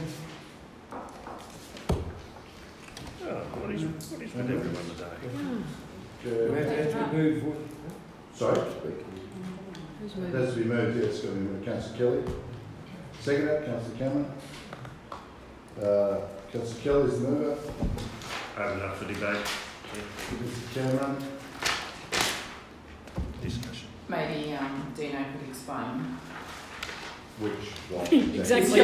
Oh, what is, what is with everyone today? We have to, have to move what? Sorry? Who's It moving? has to be moved, yeah, it's got to be moved. Councillor Kelly. Second it, Councillor Cameron. Uh, Councillor Kelly is the mover. Open up for debate. Councillor Cameron. Discussion. Maybe um, Dino could explain. Which one? Exactly.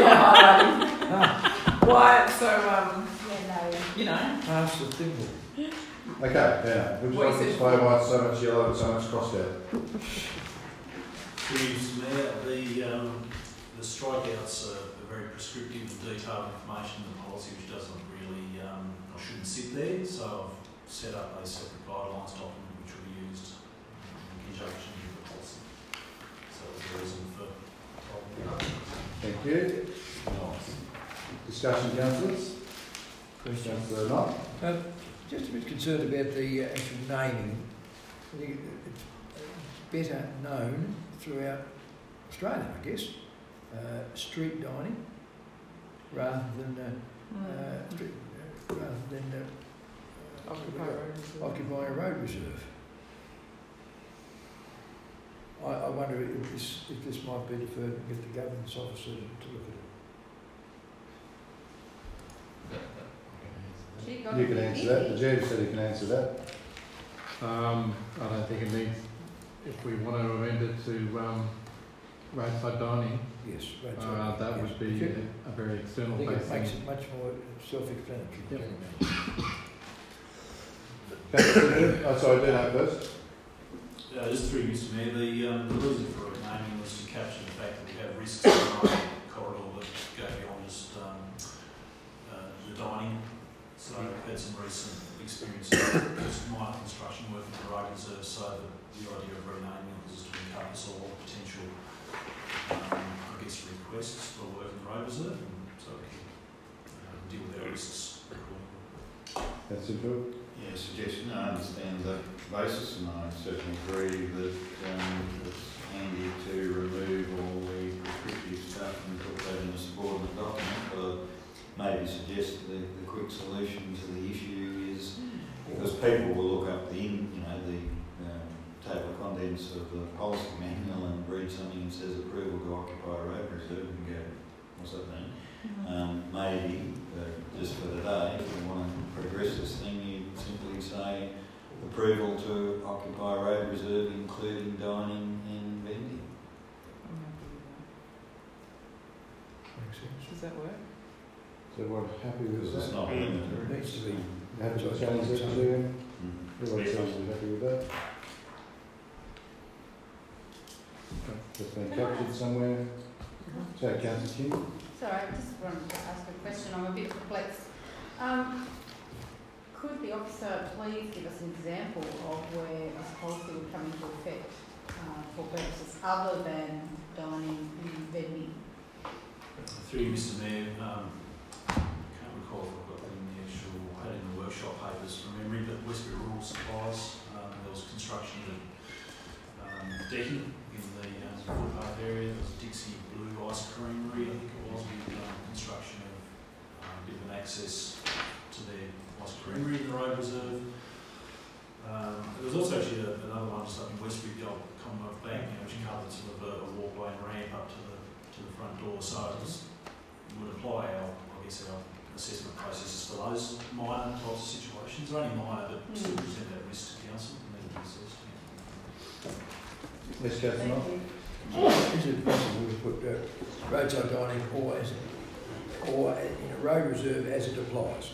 Why? So, um, you know. Pass the thimble. Okay, now, would you What like is to it? explain why it's so much yellow and so much crossed out? Mister Mayor, the, um, the strikeouts are, are very prescriptive and detailed information in the policy which doesn't really, um, or shouldn't sit there, so I've set up a separate guidelines document which will be used in conjunction with the policy. So that's the reason for Thank you. Discussion, councillors? Councillor Knott? Uh, just a bit concerned about the uh, actual naming. I think it's better known throughout Australia, I guess. Uh, street dining, rather than uh, uh, street, uh, rather than uh, Occupy a road reserve. occupy a road reserve. I, I wonder if this, if this might be deferred and get the governance officer to look at it. You can answer that. The judge said he can answer that. Um, I don't think it needs, if we want to amend it to um, roadside dining, Yes, roadside uh, dining, that yes. would be If a, a very I external think it facing. makes it much more self-explanatory. Yep. Councillor, oh, sorry, do that first. Uh, just through Mister Mayor, the, um, the reason for it naming was to capture the fact that we have risks in the corridor that go beyond just um, uh, the dining. So we've had some recent experience of just minor construction work in the road reserve, so the, the idea of renaming it was to encompass all potential, um, I guess, requests for work in the road reserve, and so we can um, deal with our risks accordingly. That's it, Bill. Yeah, suggestion. I understand the basis, and I certainly agree that um, it's handy to remove all the prescriptive stuff and put that in a subordinate document. But maybe suggest the, the quick solution to the issue is because people will look up the in, you know the um, table of contents of the policy manual and read something that says approval to occupy a road reserve and go, what's that mean? Um, maybe, uh, just for the day, if you want to progress this thing, you simply say approval to occupy road reserve, including dining and vending. Does that work? So everyone happy with Because that? it's not limited. It needs to be. Happy to change that, Julian? Everyone Yeah. seems to be happy with that? That's been captured somewhere. So, Councillor King? Sorry, I just wanted to ask a question. I'm a bit perplexed. Um, could the officer please give us an example of where this policy would come into effect uh, for purposes other than dining and vending? Through you, Mister Mayor, um, can't recall if I've got that in the actual, I had it in the workshop papers from memory, but Westbury Rural Supplies, um, there was construction of um, decking in the um, footpath area. There was Dixie Blue Ice Creamery, I think it was, with um, construction of um, a bit of an access to their ice creamery in the road reserve. Um, there was also actually a, another one just up in Westbury, the old Commonwealth Bank, you know, which covered sort of a, a walkway and ramp up to the to the front door. So it was, would apply our, I guess, our assessment processes for those minor types of situations. They're only minor, but mm. still present that risk to council and need to be assessed. Yes, Councillor. Is it possible to put uh, roadside dining always, or in a road reserve as it applies?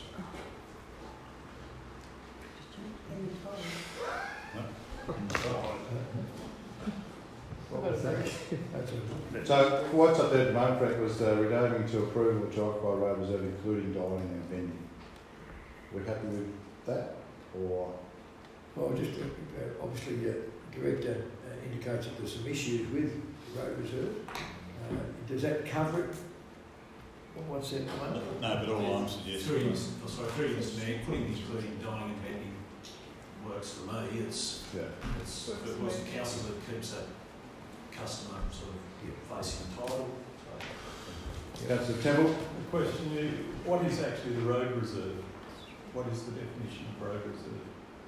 So what's up there at the moment, Frank, was uh, regarding to approval to occupy road reserve, including dining and vending. We're happy with that, or? Well, just uh, obviously, the uh, director uh, indicates that there's some issues with the road reserve. Uh, does that cover it? What's that? No, no, but all I'm suggesting. Three, oh, sorry, three Mister Mayor, putting including dining and vending works for me. It's yeah. it's if it was the council that keeps that customer sort of facing the title. So. Councillor Temple. The question is, what is actually the road reserve? What is the definition of road reserve?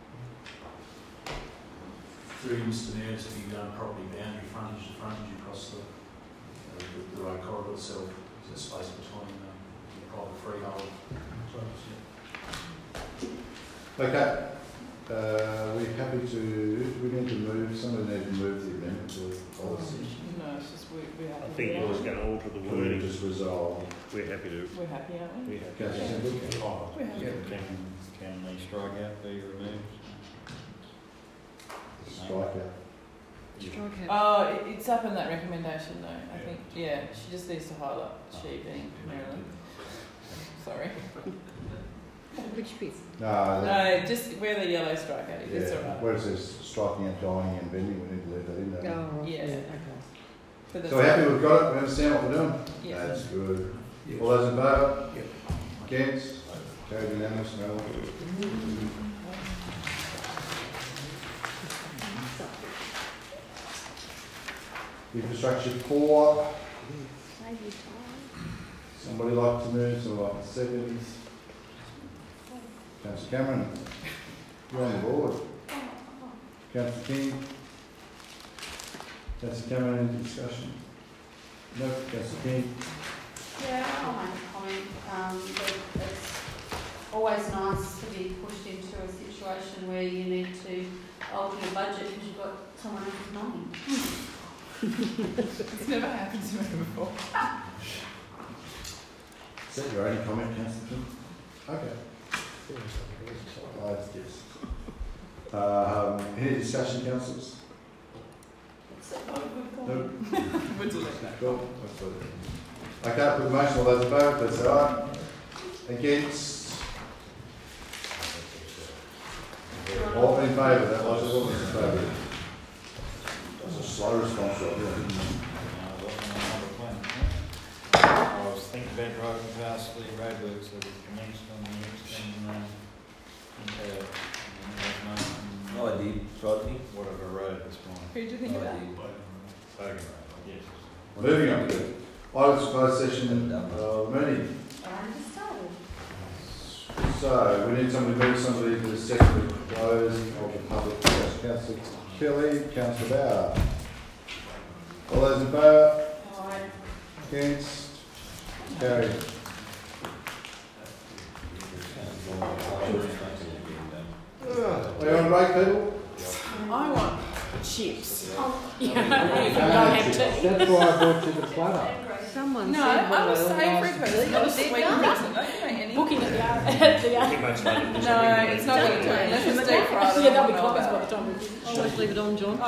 Through Mister Mayor, to be done property boundary frontage to frontage across the, uh, the, the road corridor itself. There's a space between um, the private freehold. Okay. Uh, we're happy to, do we need to move, somebody needs to move the amendment to policy? No, it's just we, we're happy. I think it was going to alter the Can wording. we just resolve? We're happy to. We're happy, aren't we? We're happy. Councillor Temple? Oh, We're happy. can, can the strikeout be removed? Strikeout. Oh, it, it's up in that recommendation though. I think, yeah, she just needs to highlight she being Marilyn. Sorry. Which piece? No, No, just where the yellow strikeout is. yeah, It's alright. where it says striking out dining and vending, we need to leave that in there. Oh, yeah. Okay. For the So we're happy we've got it, we understand what we're doing? Yeah. That's good. Yes. All those in favour? Yep. Against? Carried unanimous, no one. Infrastructure four. Somebody like to move, somebody like to second. Councillor Cameron, you're on the board. Councillor King. Councillor Cameron, any discussion? No. Councillor King. Yeah, I'll make a comment. Um, that it's always nice to be pushed into a situation where you need to alter your budget because you've got someone else's money. It's never happened to me before. Is that your only comment, Councillor King? Okay. Uh, yes. Um, any discussion, councillors? No. We'll do that. Cool. I can't put the motion, all those in favour, please say aye. Against? All in favour, that was all in favour. That's a slow response right there. I was thinking about driving past the roadworks that have commenced on the Newton, uh, uh, I did, Rodney. whatever road this morning. Who do you think I about? did. Bogan Road, yes. Moving on. Items closed session, uh, meeting. So, we need somebody to move somebody to the second close of the public trust. Councillor Kelly, Councillor Bauer. All those in favour? Aye. Against? Carried. Are you on break, people? I want chips. Yeah. That's why I brought you the platter. Someone no, I was saying for everybody, I was sweet present. Don't you make any? Booking at the at the No, it's not going to do. Unless it's deep fried. Yeah, that'll be closed by the time we Should I just leave it on, John?